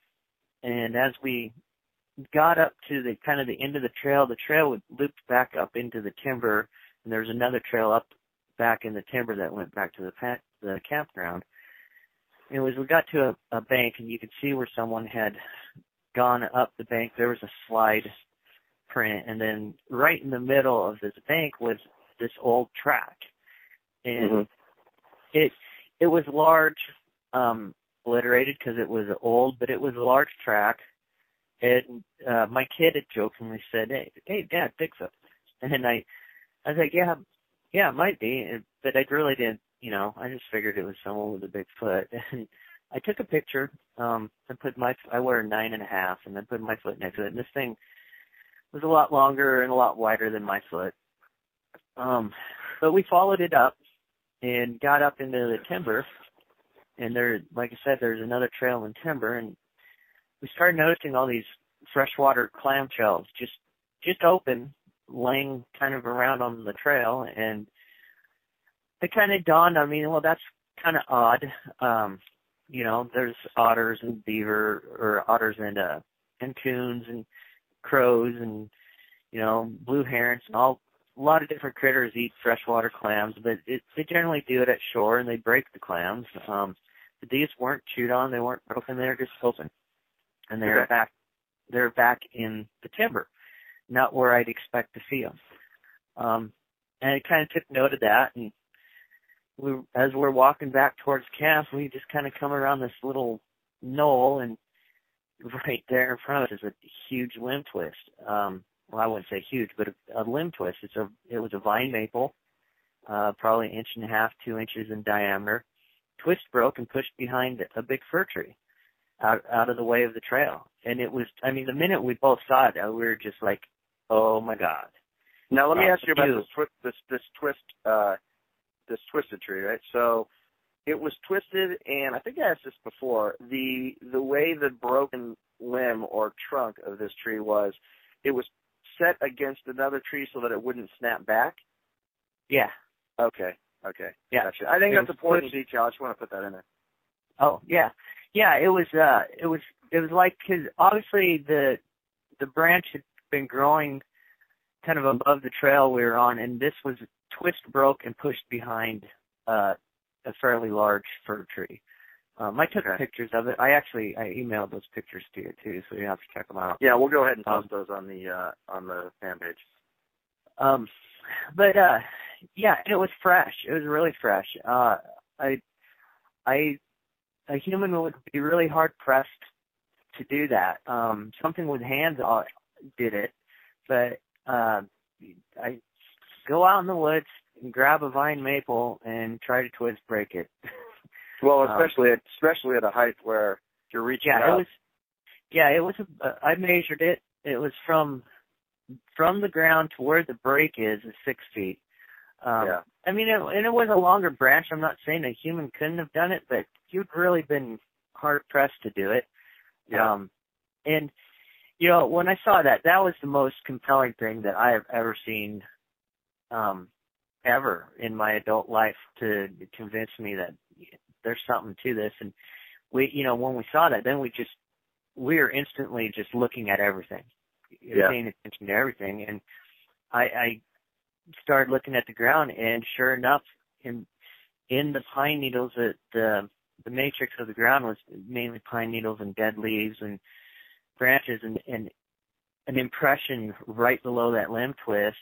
and as we got up to the kind of the end of the trail, the trail would loop back up into the timber, and there was another trail up back in the timber that went back to the pa- the campground. And it was we got to a, a bank, and you could see where someone had gone up the bank. There was a slide print, and then right in the middle of this bank was this old track, and mm-hmm. it it was large, um, obliterated because it was old, but it was a large track. And uh, my kid had jokingly said, "Hey, hey, Dad, Bigfoot." And I, I was like, "Yeah, yeah, it might be," but I really didn't. You know, I just figured it was someone with a big foot. And I took a picture. Um, and put my, I wear a nine and a half, and then put my foot next to it. And this thing was a lot longer and a lot wider than my foot. Um, but we followed it up and got up into the timber. And there, like I said, there's another trail in timber, and we started noticing all these freshwater clam shells just just open, laying kind of around on the trail, and it kind of dawned on me, well, that's kind of odd. Um, you know, there's otters and beaver, or otters and uh, and coons and crows and, you know, blue herons and all. A lot of different critters eat freshwater clams, but it, they generally do it at shore, and they break the clams. Um, but these weren't chewed on, they weren't broken, they were just open. And they're okay. back, they're back in the timber, not where I'd expect to see them. Um, and I kind of took note of that, and we, as we're walking back towards camp, we just kind of come around this little knoll, and right there in front of us is a huge limb twist. Um, well, I wouldn't say huge, but a, a limb twist. It's a, it was a vine maple, uh, probably an inch and a half, two inches in diameter. Twist broke and pushed behind a big fir tree. Out, out of the way of the trail. And it was, I mean, the minute we both saw it, we were just like, oh my God. Now let me uh, ask you about this, twi- this, this twist, uh, this twisted tree, right? So it was twisted, and I think I asked this before, the, the way the broken limb or trunk of this tree was, it was set against another tree so that it wouldn't snap back? Yeah. Okay. Okay. Yeah. Gotcha. I think it that's important detail. I just want to put that in there. Oh, yeah. Yeah, it was, uh, it was, it was like, cause obviously the, the branch had been growing kind of above the trail we were on, and this was twist broke and pushed behind, uh, a fairly large fir tree. Um, I took okay. pictures of it. I actually, I emailed those pictures to you too, so you have to check them out. Yeah, we'll go ahead and post um, those on the, uh, on the fan page. Um, but, uh, yeah, it was fresh. It was really fresh. Uh, I, I, a human would be really hard pressed to do that. Um, something with hands did it, but uh, I go out in the woods and grab a vine maple and try to twist break it. Well, especially um, at, especially at a height where you're reaching yeah, up. it was. Yeah, it was. A, uh, I measured it. It was from from the ground to where the break is is six feet. Um, yeah. I mean, it, and it was a longer branch. I'm not saying a human couldn't have done it, but you'd really been hard pressed to do it. Yeah. Um, and, you know, when I saw that, that was the most compelling thing that I have ever seen, um, ever in my adult life to convince me that there's something to this. And we, you know, when we saw that, then we just, we were instantly just looking at everything, yeah. paying attention to everything. And I, I, started looking at the ground, and sure enough, in in the pine needles, that the the matrix of the ground was mainly pine needles and dead leaves and branches, and, and an impression right below that limb twist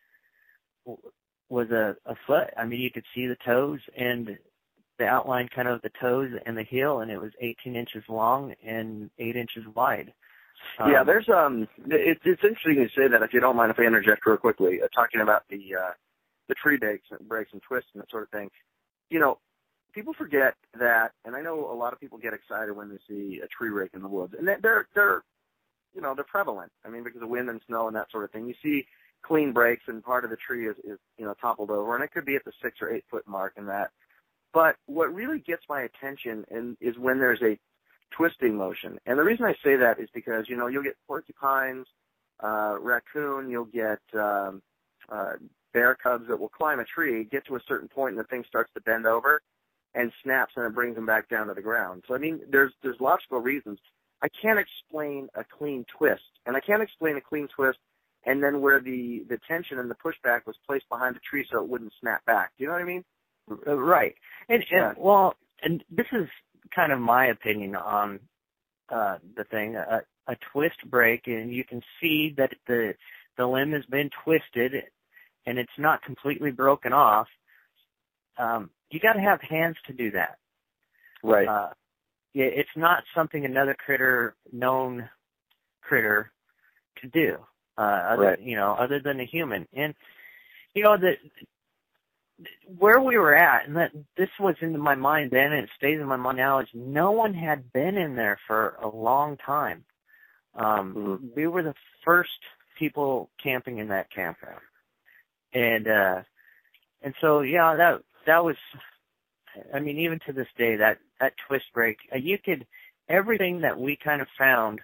was a, a foot. I mean, you could see the toes and the outline kind of the toes and the heel, and it was eighteen inches long and eight inches wide. Um, yeah, there's um, it, it's interesting you say that. If you don't mind, if I interject real quickly, uh, talking about the uh, the tree breaks, breaks and twists and that sort of thing. You know, people forget that, and I know a lot of people get excited when they see a tree rake in the woods, and they're they're you know they're prevalent. I mean, because of wind and snow and that sort of thing. You see clean breaks, and part of the tree is, is you know toppled over, and it could be at the six or eight foot mark and that. But what really gets my attention in, is when there's a twisting motion. And the reason I say that is because, you know, you'll get porcupines, uh, raccoon, you'll get um, uh, bear cubs that will climb a tree, get to a certain point, and the thing starts to bend over and snaps, and it brings them back down to the ground. So, I mean, there's there's logical reasons. I can't explain a clean twist, and I can't explain a clean twist and then where the, the tension and the pushback was placed behind the tree so it wouldn't snap back. Do you know what I mean? Right. And, and well, and this is kind of my opinion on uh, the thing. A, a twist break, and you can see that the the limb has been twisted, and it's not completely broken off. Um, you got to have hands to do that. Right. Uh, it's not something another critter, known critter, could do. Uh, other, right. You know, other than a human. And you know the. Where we were at, and that this was in my mind then, and it stays in my mind now, is no one had been in there for a long time. Um, mm-hmm. We were the first people camping in that campground, and uh, and so yeah, that that was. I mean, even to this day, that that twist break, uh, you could everything that we kind of found,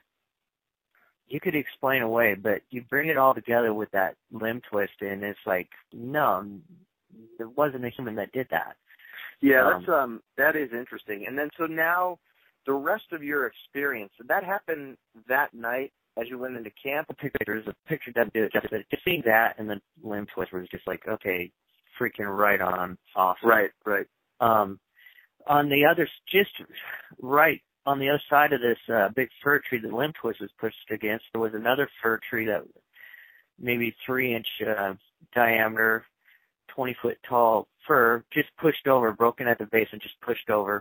you could explain away, but you bring it all together with that limb twist, and it's like no. There wasn't a human that did that. Yeah, um, that's um that is interesting. And then so now the rest of your experience, did that happen that night as you went into camp? The pictures, the picture that did it, just, just seeing that and the limb twist was just like, okay, freaking right on, awesome. Right, right. Um, on the other, just right on the other side of this uh, big fir tree that limb twist was pushed against, there was another fir tree that maybe three inch uh, diameter, twenty foot tall fir, just pushed over, broken at the base and just pushed over.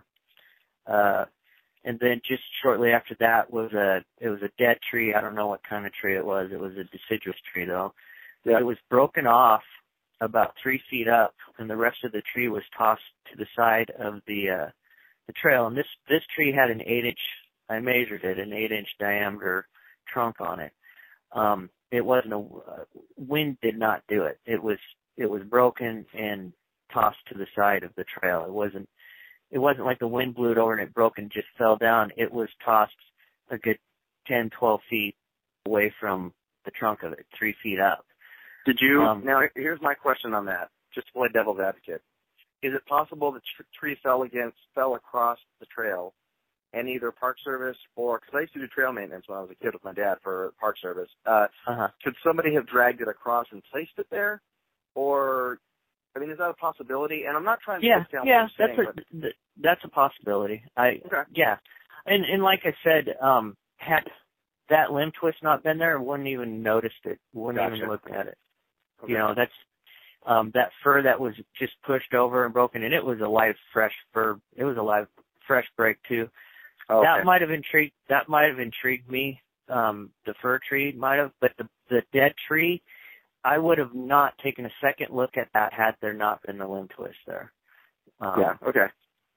Uh, and then just shortly after that was a, it was a dead tree. I don't know what kind of tree it was. It was a deciduous tree though. Yeah. It was broken off about three feet up, and the rest of the tree was tossed to the side of the, uh, the trail. And this, this tree had an eight inch, I measured it, an eight inch diameter trunk on it. Um, it wasn't a, uh, wind did not do it. It was, It was broken and tossed to the side of the trail. It wasn't. It wasn't like the wind blew it over and it broke and just fell down. It was tossed a good ten, twelve feet away from the trunk of it, three feet up. Did you? Um, now, here's my question on that. Just to play devil's advocate, is it possible the tr- tree fell against, fell across the trail, and either Park Service or, because I used to do trail maintenance when I was a kid with my dad for Park Service, uh, uh-huh. could somebody have dragged it across and placed it there? Or, I mean, is that a possibility? And I'm not trying to yeah, discount yeah, what you're saying, that's a th- that's a possibility. I okay. yeah, and and like I said, um, had that limb twist not been there, I wouldn't even noticed it. Wouldn't Gotcha. even look at it. Okay. You know, that's um, that fir that was just pushed over and broken, and it was a live, fresh fir. It was a live, fresh break too. Okay. That might have intrigued. That might have intrigued me. Um, the fir tree might have, but the the dead tree, I would have not taken a second look at that had there not been the limb twist there. Um, yeah, okay.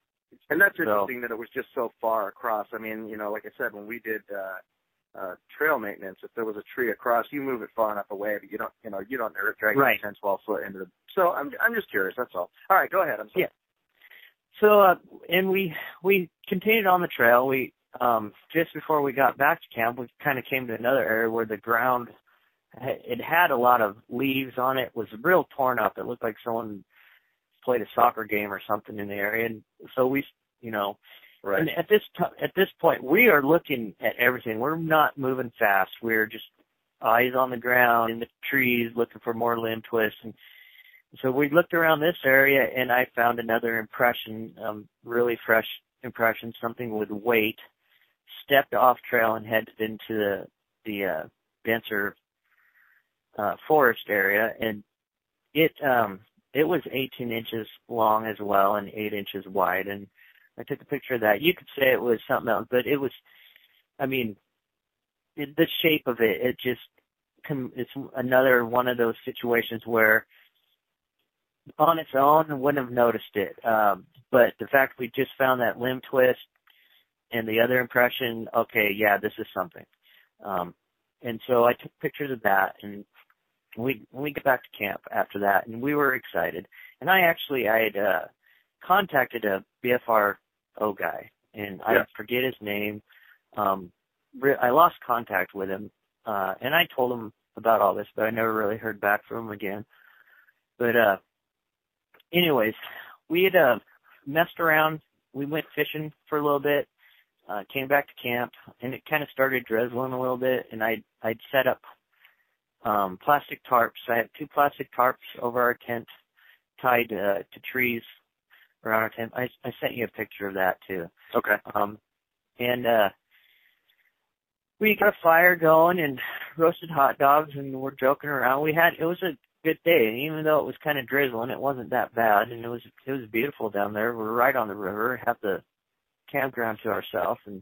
And that's so, interesting that it was just so far across. I mean, you know, like I said, when we did uh, uh, trail maintenance, if there was a tree across, you move it far enough away, but you don't, you know, you don't drag it right. ten, twelve foot into the. So I'm, I'm just curious. That's all. All right, go ahead. I'm sorry. Yeah. So, uh, and we we continued on the trail. We um, just before we got back to camp, we kind of came to another area where the ground. It had a lot of leaves on it. It was real torn up. It looked like someone played a soccer game or something in the area. And so we, you know, right. and at this t- at this point, we are looking at everything. We're not moving fast. We're just eyes on the ground in the trees looking for more limb twists. And so we looked around this area, and I found another impression, um, really fresh impression, something with weight, stepped off trail and headed into the, the uh, denser uh, forest area. And it um, it was eighteen inches long as well and eight inches wide. And I took a picture of that. You could say it was something else, but it was, I mean, it, the shape of it, it just, it's another one of those situations where on its own, I wouldn't have noticed it. Um, but the fact we just found that limb twist and the other impression, okay, yeah, this is something. Um, and so I took pictures of that, and we we get back to camp after that, and we were excited. And I actually, I had uh, contacted a B F R O guy, and I yeah. forget his name. Um, I lost contact with him, uh, and I told him about all this, but I never really heard back from him again. But uh, anyways, we had uh, messed around. We went fishing for a little bit, uh, came back to camp, and it kind of started drizzling a little bit, and I'd, I'd set up um, plastic tarps. I had two plastic tarps over our tent tied uh, to trees around our tent. I, I sent you a picture of that, too. Okay. Um, and uh, we got a fire going and roasted hot dogs, and we're joking around. We had, it was a good day, and even though it was kind of drizzling, it wasn't that bad, and it was it was beautiful down there. We're right on the river, have the campground to ourselves, and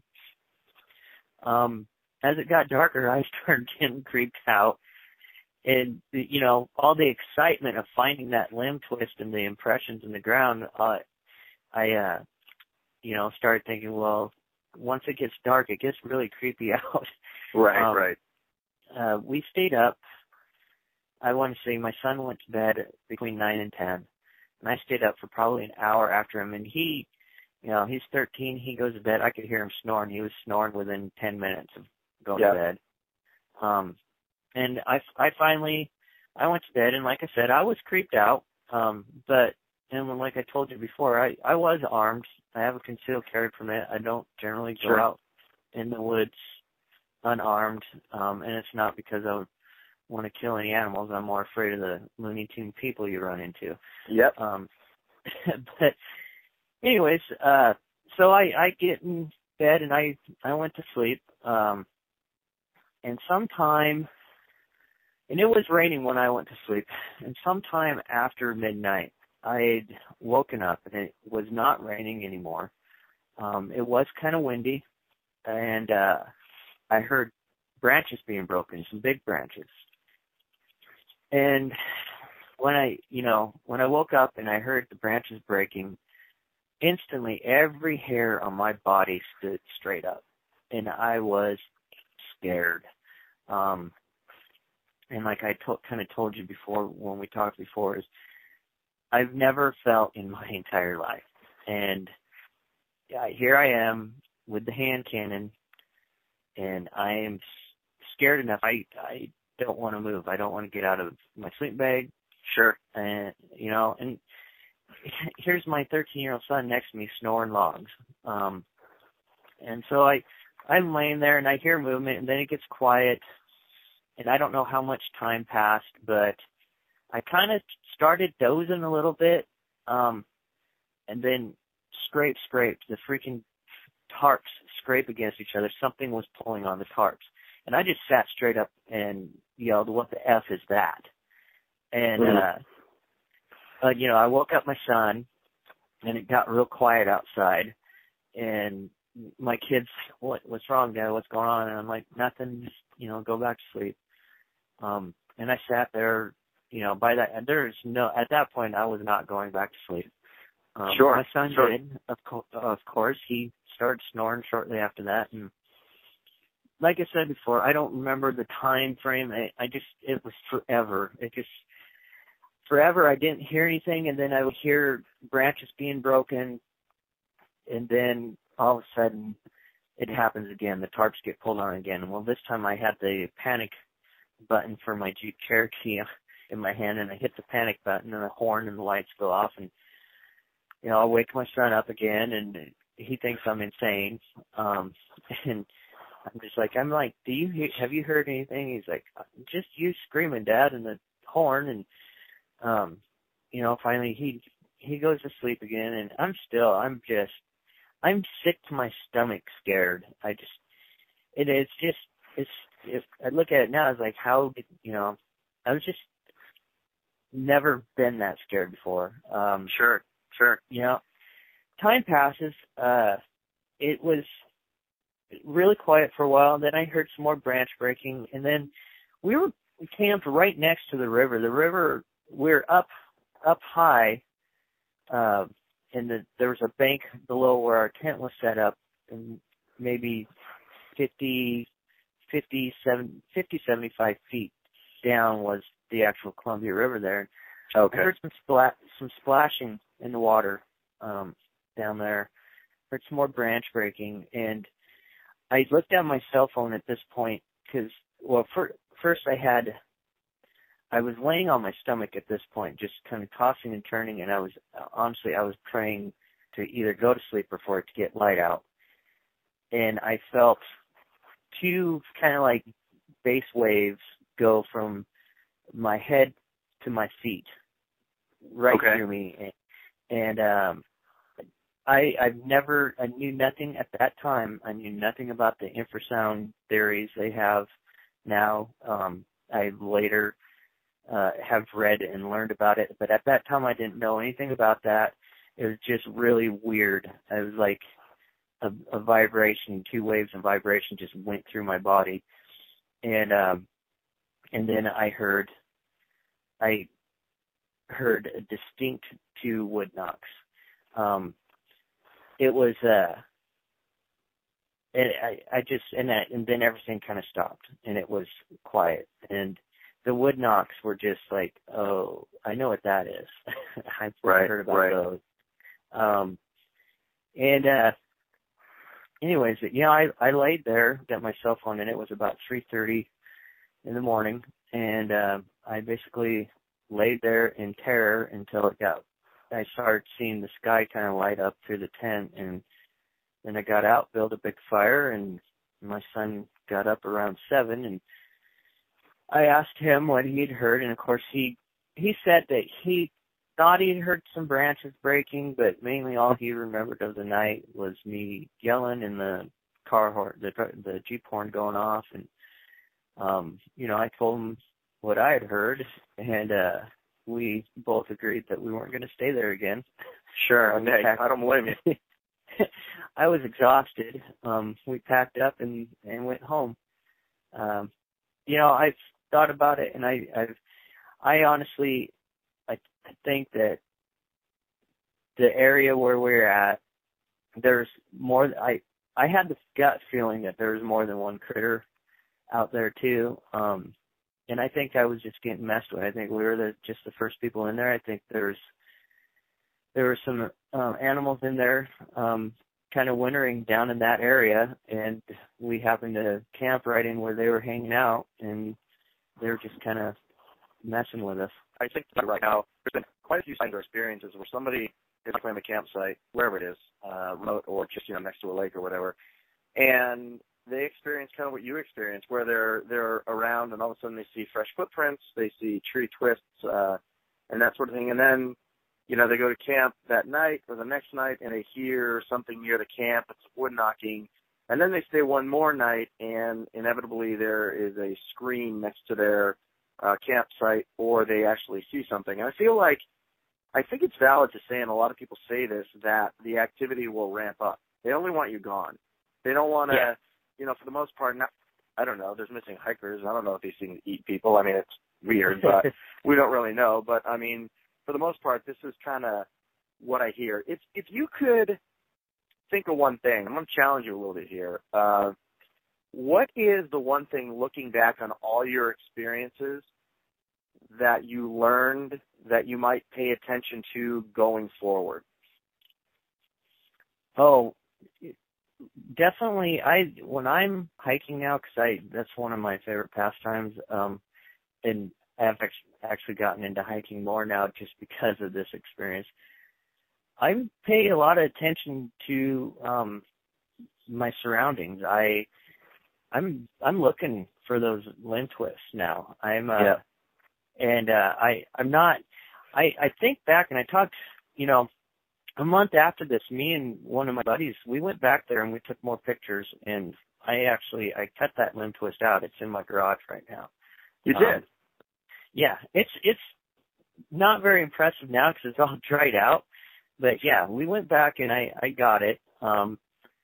um, as it got darker, I started getting creeped out, and you know, all the excitement of finding that limb twist and the impressions in the ground, uh, I, uh, you know, started thinking, well, once it gets dark, it gets really creepy out. Right, um, right. Uh, we stayed up. I want to say my son went to bed between nine and ten, and I stayed up for probably an hour after him. And he, you know, he's thirteen. He goes to bed. I could hear him snoring. He was snoring within ten minutes of going yeah. to bed. Um, and I, I finally, I went to bed, and like I said, I was creeped out. Um, but and like I told you before, I, I was armed. I have a concealed carry permit. I don't generally go sure. out in the woods unarmed, um, and it's not because I would want to kill any animals. I'm more afraid of the Looney Tune people you run into. Yep. Um, but anyways, uh, so I, I get in bed and I, I went to sleep. Um, and sometime, and it was raining when I went to sleep, and sometime after midnight, I had woken up and it was not raining anymore. Um, it was kind of windy, and uh, I heard branches being broken, some big branches. And when I, you know, when I woke up and I heard the branches breaking, instantly every hair on my body stood straight up, and I was scared. Um, and like I to- kind of told you before when we talked before, is I've never felt in my entire life. And yeah, here I am with the hand cannon, and I am scared enough. I I don't want to move. I don't want to get out of my sleeping bag. Sure. And, you know, and here's my thirteen-year-old son next to me snoring logs. Um, and so I, I'm laying there, and I hear movement, and then it gets quiet, and I don't know how much time passed, but I kind of started dozing a little bit, um, and then scrape, scrape, the freaking tarps scrape against each other. Something was pulling on the tarps. And I just sat straight up and yelled, "What the F is that?" And, mm-hmm. uh, uh, you know, I woke up my son, and it got real quiet outside. And my kids, what, what's wrong, Dad? What's going on? And I'm like, nothing, just, you know, go back to sleep. Um, and I sat there, you know, by that, and there's no, at that point, I was not going back to sleep. Um, sure. My son sure. did, of, co- of course. He started snoring shortly after that, and like I said before, I don't remember the time frame. I, I just, it was forever. It just, forever I didn't hear anything, and then I would hear branches being broken, and then all of a sudden it happens again. The tarps get pulled on again. And well, this time I had the panic button for my Jeep Cherokee in my hand, and I hit the panic button, and the horn and the lights go off, and, you know, I'll wake my son up again, and he thinks I'm insane. Um, and I'm just like, I'm like, do you hear, have you heard anything? He's like, just you screaming, Dad, and the horn, and um, you know, finally he he goes to sleep again, and I'm still, I'm just, I'm sick to my stomach, scared. I just, it, it's just, it's, if I look at it now, it's like, how did, you know, I was just never been that scared before. Um, Sure, sure. you know, time passes. Uh, it was really quiet for a while. Then I heard some more branch breaking, and then we were camped right next to the river. The river, we're up, up high, uh, and the, there was a bank below where our tent was set up, and maybe fifty, fifty, fifty, seventy-five feet down was the actual Columbia River there. Okay. I heard some splat, some splashing in the water um, down there. Heard some more branch breaking, and I looked at my cell phone at this point because, well, for, first I had, I was laying on my stomach at this point, just kind of tossing and turning, and I was, honestly, I was praying to either go to sleep or for it to get light out. And I felt two kind of like bass waves go from my head to my feet, right Okay. through me. And, and um, I, I've never, I knew nothing at that time. I knew nothing about the infrasound theories they have now. Um, I later uh, have read and learned about it, but at that time I didn't know anything about that. It was just really weird. It was like a, a vibration, two waves of vibration just went through my body. And, um, and then I heard, I heard a distinct two wood knocks. Um, it was, uh, it, I, I just, and that, and then everything kind of stopped and it was quiet. And the wood knocks were just like, oh, I know what that is. I've Right, heard about right. those. Um, and, uh, anyways, you know, I, I laid there, got my cell phone, and it was about three thirty in the morning, and uh, I basically laid there in terror until it got, I started seeing the sky kind of light up through the tent, and then I got out, built a big fire, and my son got up around seven, and I asked him what he'd heard, and of course he, he said that he thought he'd heard some branches breaking, but mainly all he remembered of the night was me yelling and the car horn, the the Jeep horn going off, and um, you know, I told him what I had heard, and uh, we both agreed that we weren't going to stay there again. Sure. Um, Okay. packed, I don't blame you. I was exhausted. Um, we packed up and and went home. Um, you know, I've thought about it, and I I've I honestly. I think that the area where we're at, there's more, I, I had the gut feeling that there was more than one critter out there too. Um, and I think I was just getting messed with. I think we were the, just the first people in there. I think there's, there were some um, animals in there um, kind of wintering down in that area, and we happened to camp right in where they were hanging out, and they were just kind of messing with us. I think right now there's been quite a few signs or experiences where somebody is claiming a campsite, wherever it is, uh, remote or just, you know, next to a lake or whatever, and they experience kind of what you experienced, where they're they're around and all of a sudden they see fresh footprints, they see tree twists, uh, and that sort of thing, and then, you know, they go to camp that night or the next night and they hear something near the camp, it's wood knocking, and then they stay one more night and inevitably there is a screen next to their Uh, campsite, or they actually see something. And I feel like, I think it's valid to say, and a lot of people say this, that the activity will ramp up. They only want you gone. They don't want to, Yeah. you know, for the most part, not, I don't know, there's missing hikers. I don't know if these things eat people. I mean, it's weird, but we don't really know. But, I mean, for the most part, this is kind of what I hear. If, if you could think of one thing, I'm going to challenge you a little bit here. Uh, What is the one thing, looking back on all your experiences, that you learned that you might pay attention to going forward? Oh, definitely. I when I'm hiking now, because I that's one of my favorite pastimes, um, and I've actually gotten into hiking more now just because of this experience. I pay a lot of attention to um, my surroundings. I I'm I'm looking for those limb twists now. I'm uh, yeah. and uh, I I'm not. I I think back and I talked. You know, a month after this, me and one of my buddies, we went back there and we took more pictures. And I actually I cut that limb twist out. It's in my garage right now. You um, did? Yeah. It's it's not very impressive now because it's all dried out. But yeah, we went back and I I got it. Um,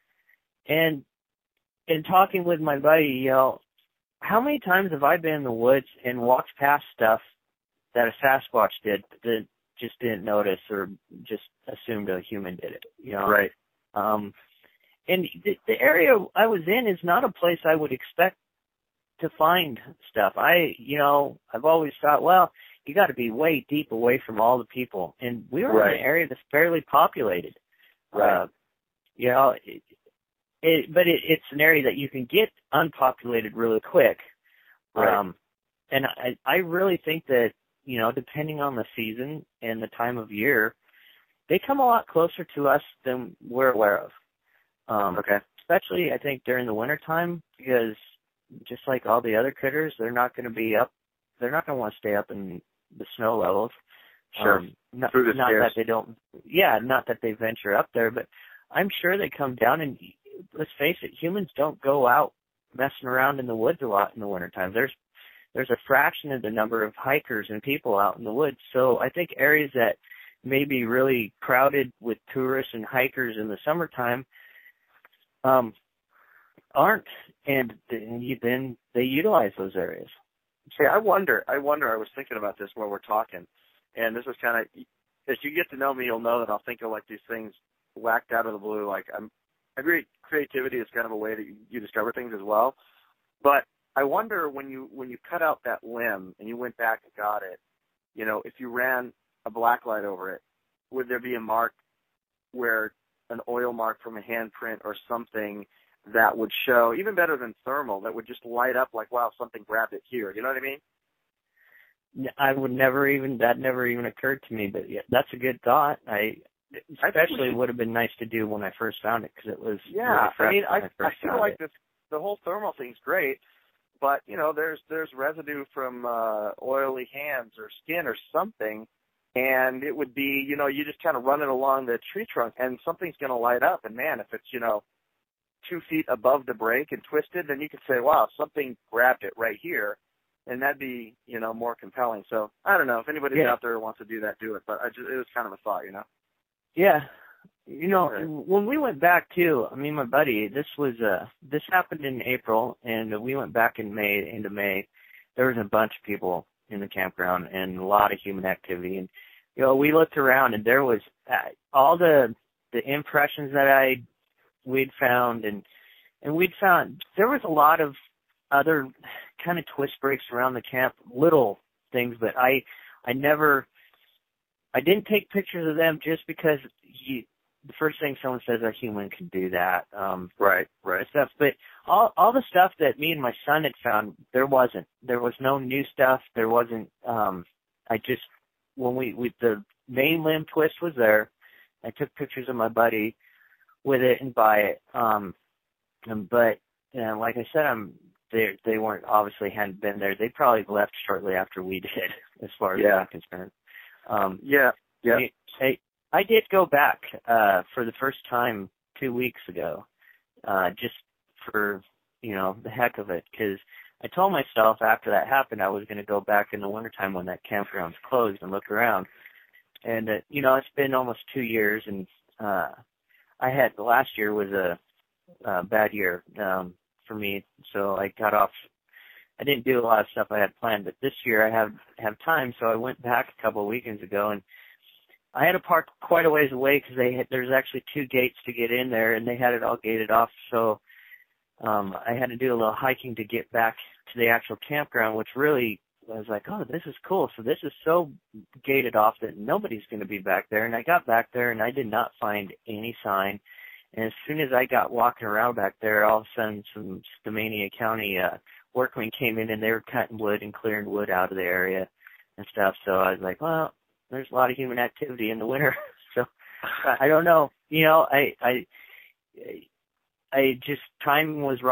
and in talking with my buddy, you know, how many times have I been in the woods and walked past stuff that a Sasquatch did that just didn't notice or just assumed a human did it, you know? Right. Um, and the, the area I was in is not a place I would expect to find stuff. I, you know, I've always thought, well, you got to be way deep away from all the people. And we were right. in an area that's fairly populated. Right. Uh, you know, it, it, but it, it's an area that you can get unpopulated really quick. Right. Um, and I, I really think that, you know, depending on the season and the time of year, they come a lot closer to us than we're aware of. Um, okay. Especially, I think, during the wintertime, because just like all the other critters, they're not going to be up, they're not going to want to stay up in the snow levels. Sure. Um, not Through the not stairs. that they don't, yeah, not that they venture up there, but I'm sure they come down and, let's face it, humans don't go out messing around in the woods a lot in the wintertime. There's There's a fraction of the number of hikers and people out in the woods. So I think areas that may be really crowded with tourists and hikers in the summertime um, aren't, and then they utilize those areas. See, I wonder, I wonder, I was thinking about this while we're talking, and this was kind of, as you get to know me, you'll know that I'll think of like these things whacked out of the blue. Like, I'm, I agree, creativity is kind of a way that you, you discover things as well. But I wonder when you when you cut out that limb and you went back and got it, you know, if you ran a black light over it, would there be a mark where an oil mark from a handprint or something that would show, even better than thermal, that would just light up like, wow, something grabbed it here. You know what I mean? I would never even, that never even occurred to me, but yeah, that's a good thought. I, especially I would have been nice to do when I first found it because it was yeah. really fresh I mean, I, when I, I first feel found like it. this, the whole thermal thing's great, but you know, there's there's residue from uh, oily hands or skin or something, and it would be, you know, you just kind of run it along the tree trunk, and something's going to light up. And man, if it's, you know, two feet above the break and twisted, then you could say, wow, something grabbed it right here. And that'd be, you know, more compelling. So I don't know if anybody's yeah. out there who wants to do that, do it. But I just, it was kind of a thought, you know. Yeah, you know, Right. when we went back too, I mean, my buddy, this was uh, this happened in April, and we went back in May, into May. There was a bunch of people in the campground and a lot of human activity, and you know, we looked around, and there was uh, all the the impressions that I we'd found, and and we'd found there was a lot of other kind of twist breaks around the camp, little things, but I I never I didn't take pictures of them just because you, the first thing someone says a human can do that. Um Right, right. stuff. But all all the stuff that me and my son had found, there wasn't. There was no new stuff. There wasn't um I just when we, we the main limb twist was there. I took pictures of my buddy with it and by it. Um and, but and like I said, I'm They they weren't obviously hadn't been there. They probably left shortly after we did, as far as Yeah. I'm concerned. Um, Yeah, yeah. I, I did go back uh, for the first time two weeks ago, uh, just for you know the heck of it, because I told myself after that happened I was going to go back in the wintertime when that campground's closed and look around. And uh, you know it's been almost two years, and uh, I had last year was a, a bad year. Um, for me, so I got off. I didn't do a lot of stuff I had planned, but this year I have have time, so I went back a couple of weekends ago, and I had to park quite a ways away because they had, there's actually two gates to get in there, and they had it all gated off. So um, I had to do a little hiking to get back to the actual campground, which really I was like, oh, this is cool. So this is so gated off that nobody's going to be back there. And I got back there, and I did not find any sign. And as soon as I got walking around back there, all of a sudden some Skamania County uh, workmen came in and they were cutting wood and clearing wood out of the area and stuff. So I was like, well, there's a lot of human activity in the winter. So I don't know. You know, I, I, I just, timing was right.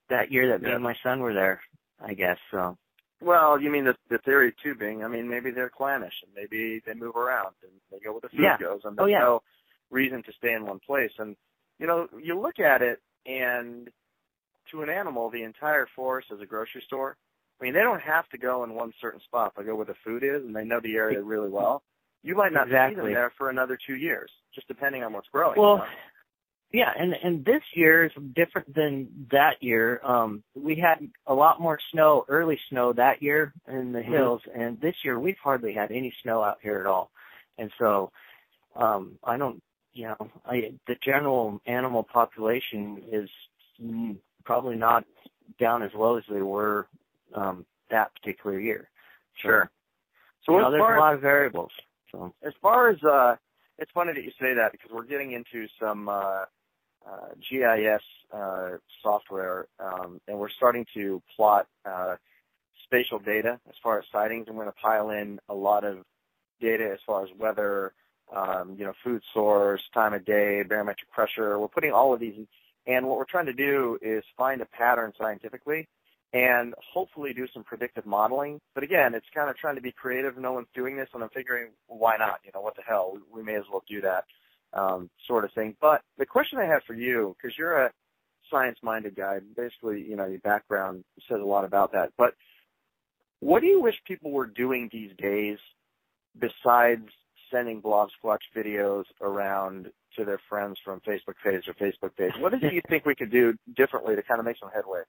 that year that me Yeah. and my son were there, I guess. So. Well, you mean the the theory too being, I mean, maybe they're clannish and maybe they move around and they go where the food Yeah. goes, and Oh, there's yeah. no reason to stay in one place. And you know, you look at it, and to an animal, the entire forest is a grocery store. I mean, they don't have to go in one certain spot. They go where the food is, and they know the area really well. You might not Exactly. see them there for another two years, just depending on what's growing. Well, you know? yeah, and and this year is different than that year. Um, we had a lot more snow, early snow that year in the Mhm. hills, and this year we've hardly had any snow out here at all. And so, um, I don't, you know, I, the general animal population is mm, probably not down as low as they were um, that particular year. Sure. So, So you know, as there's far a lot of variables. So. As far as, uh, it's funny that you say that because we're getting into some uh, uh, G I S uh, software, um, and we're starting to plot uh, spatial data as far as sightings, and we're going to pile in a lot of data as far as weather, um, you know, food source, time of day, barometric pressure. We're putting all of these in, and what we're trying to do is find a pattern scientifically and hopefully do some predictive modeling. But again, it's kind of trying to be creative. No one's doing this, and I'm figuring, why not? You know, what the hell? We, we may as well do that um, sort of thing. But the question I have for you, because you're a science-minded guy, basically, you know, your background says a lot about that. But what do you wish people were doing these days besides sending Blob Squatch videos around to their friends from Facebook page or Facebook page? What is it you think we could do differently to kind of make some headway?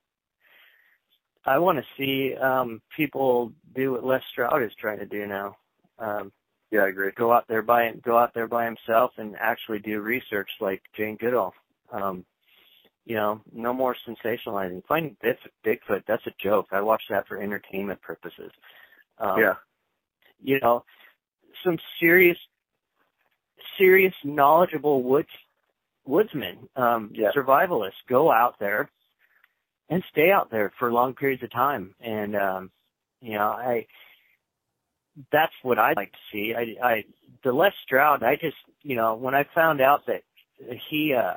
I want to see um, people do what Les Stroud is trying to do now. Um, yeah, I agree. Go out there by go out there by himself and actually do research like Jane Goodall. Um, you know, no more sensationalizing. Finding Bigfoot, that's a joke. I watch that for entertainment purposes. Um, yeah. You know, some serious, serious, knowledgeable woods woodsmen, um, yeah. survivalists go out there and stay out there for long periods of time. And, um, you know, I, that's what I'd like to see. I, I, the Les Stroud, I just, you know, when I found out that he, uh,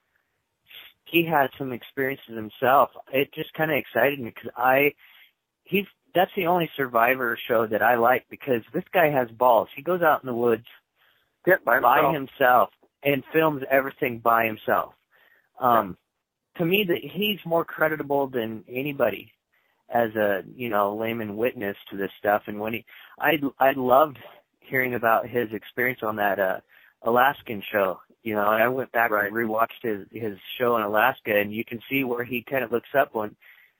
he had some experiences himself, it just kind of excited me because I, he's, that's the only Survivor show that I like because this guy has balls. He goes out in the woods yeah, by, himself. by himself and films everything by himself. Um, yeah. To me, that he's more creditable than anybody as a, you know, layman witness to this stuff. And when he, I, I loved hearing about his experience on that, uh, Alaskan show, you know, and I went back right. and rewatched his, his show in Alaska, and you can see where he kind of looks up when,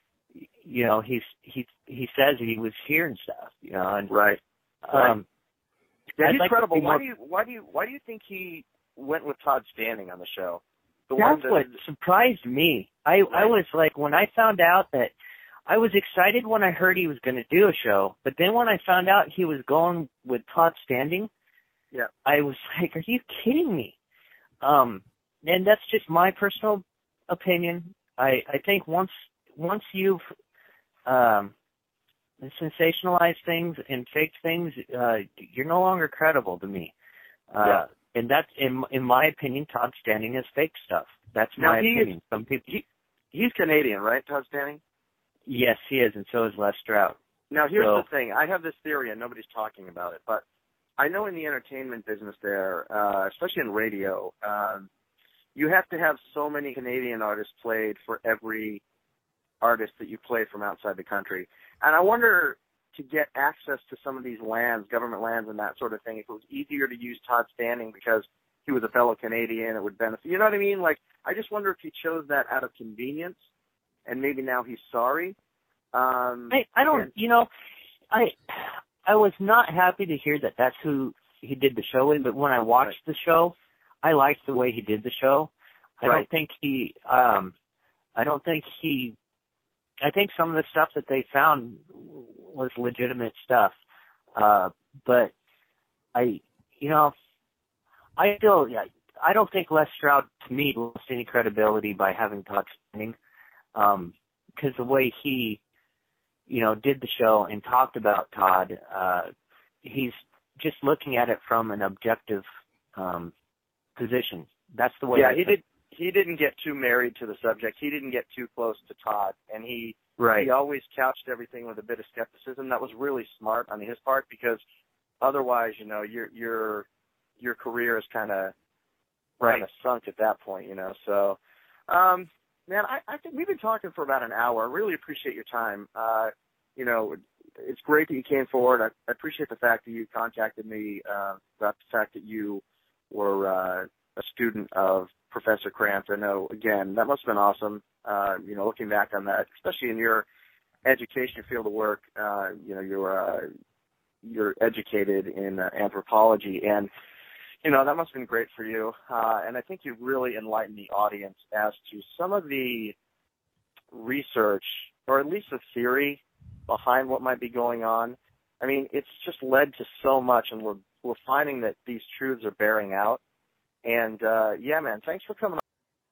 you know, he's, he, he says he was here and stuff, you know, and, right. um, yeah, he's like credible. Why more, do you, why do you, why do you think he went with Todd Standing on the show? The That's that what is, surprised me. I, right. I was like, when I found out that, I was excited when I heard he was going to do a show, but then when I found out he was going with Todd Standing, yeah, I was like, are you kidding me? Um, and that's just my personal opinion. I, I think once, once you've, um, sensationalized things and faked things, uh, you're no longer credible to me. Uh, yeah. And that's, in in my opinion, Todd Standing is fake stuff. That's now my he opinion. Is, Some people. He, he's Canadian, right, Todd Standing? Yes, he is, and so is Les Stroud. Now, here's so, the thing. I have this theory, and nobody's talking about it, but I know in the entertainment business there, uh, especially in radio, um, you have to have so many Canadian artists played for every artist that you play from outside the country. And I wonder, to get access to some of these lands, government lands and that sort of thing, if it was easier to use Todd Standing because he was a fellow Canadian, it would benefit. You know what I mean? Like, I just wonder if he chose that out of convenience, and maybe now he's sorry. Um, I, I don't, and, you know, I I was not happy to hear that that's who he did the show with, but when I watched right. the show, I liked the way he did the show. I right. don't think he, um, I don't think he, I think some of the stuff that they found was legitimate stuff. Uh, but I, you know, I still, I don't think Les Stroud, to me, lost any credibility by having Todd Standing. Um, because the way he, you know, did the show and talked about Todd, uh, he's just looking at it from an objective, um, position. That's the way. Yeah, I he think. did. he didn't get too married to the subject. He didn't get too close to Todd, and he Right. he always couched everything with a bit of skepticism. That was really smart on his part, because otherwise, you know, your your your career is kind of Right. kind of sunk at that point, you know. So, um, man, I, I think we've been talking for about an hour. I really appreciate your time. Uh, you know, it's great that you came forward. I, I appreciate the fact that you contacted me uh, about the fact that you were uh, a student of Professor Krantz. I know, again, that must have been awesome, uh, you know, looking back on that, especially in your education field of work. Uh, you know, you're, uh, you're educated in uh, anthropology, and, you know, that must have been great for you. Uh, and I think you really enlightened the audience as to some of the research, or at least the theory behind what might be going on. I mean, it's just led to so much, and we're we're finding that these truths are bearing out. And, uh, yeah, man, thanks for coming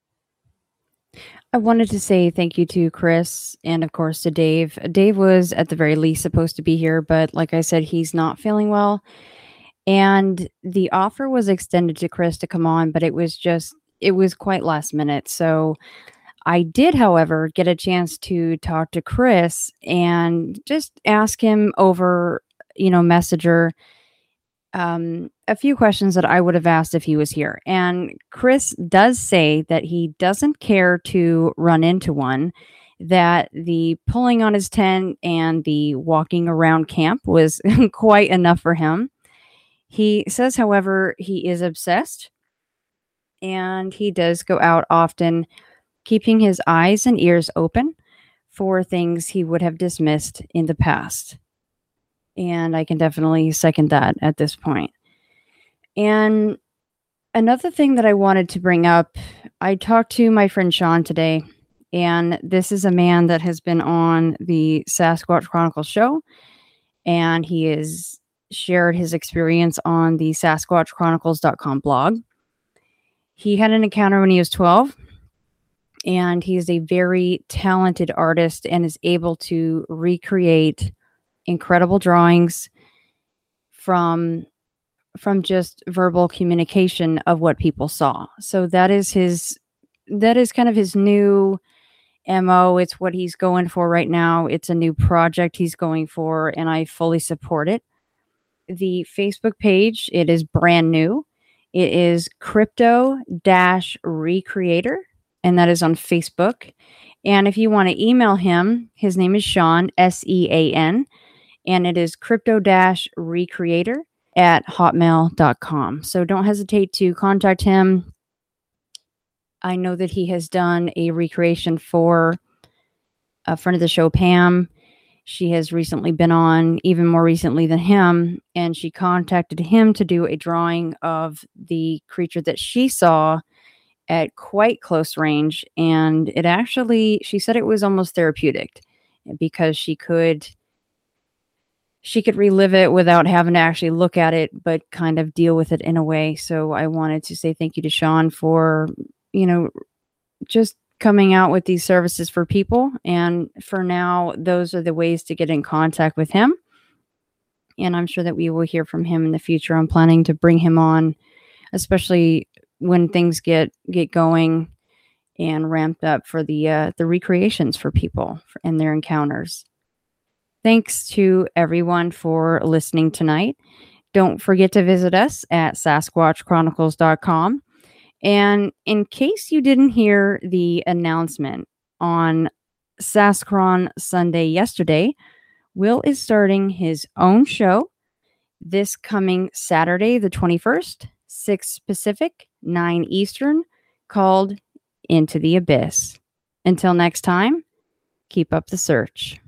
on. I wanted to say thank you to Chris and, of course, to Dave. Dave was, at the very least, supposed to be here, but like I said, he's not feeling well. And the offer was extended to Chris to come on, but it was just, it was quite last minute. So I did, however, get a chance to talk to Chris and just ask him over, you know, Messenger, um, a few questions that I would have asked if he was here. And Chris does say that he doesn't care to run into one, that the pulling on his tent and the walking around camp was quite enough for him. He says, however, he is obsessed, and he does go out often, keeping his eyes and ears open for things he would have dismissed in the past. And I can definitely second that at this point. And another thing that I wanted to bring up, I talked to my friend Sean today, and this is a man that has been on the Sasquatch Chronicles show, and he has shared his experience on the Sasquatch Chronicles dot com blog. He had an encounter when he was twelve, and he is a very talented artist and is able to recreate incredible drawings from from just verbal communication of what people saw. So that is his that is kind of his new M O. It's what he's going for right now. It's a new project he's going for, and I fully support it. The Facebook page, it is brand new. It is Crypto Dash Recreator, and that is on Facebook. And if you want to email him, his name is Sean, S E A N, and it is crypto-recreator at hotmail dot com. So don't hesitate to contact him. I know that he has done a recreation for a friend of the show, Pam. She has recently been on, even more recently than him, and she contacted him to do a drawing of the creature that she saw at quite close range. And it actually, she said it was almost therapeutic, because she could she could relive it without having to actually look at it, but kind of deal with it in a way. So I wanted to say thank you to Sean for, you know, just coming out with these services for people. And for now, those are the ways to get in contact with him. And I'm sure that we will hear from him in the future. I'm planning to bring him on, especially when things get, get going and ramped up for the, uh, the recreations for people and their encounters. Thanks to everyone for listening tonight. Don't forget to visit us at Sasquatch Chronicles dot com. And in case you didn't hear the announcement on Saskron Sunday yesterday, Will is starting his own show this coming Saturday, the twenty-first, six Pacific, nine Eastern, called Into the Abyss. Until next time, keep up the search.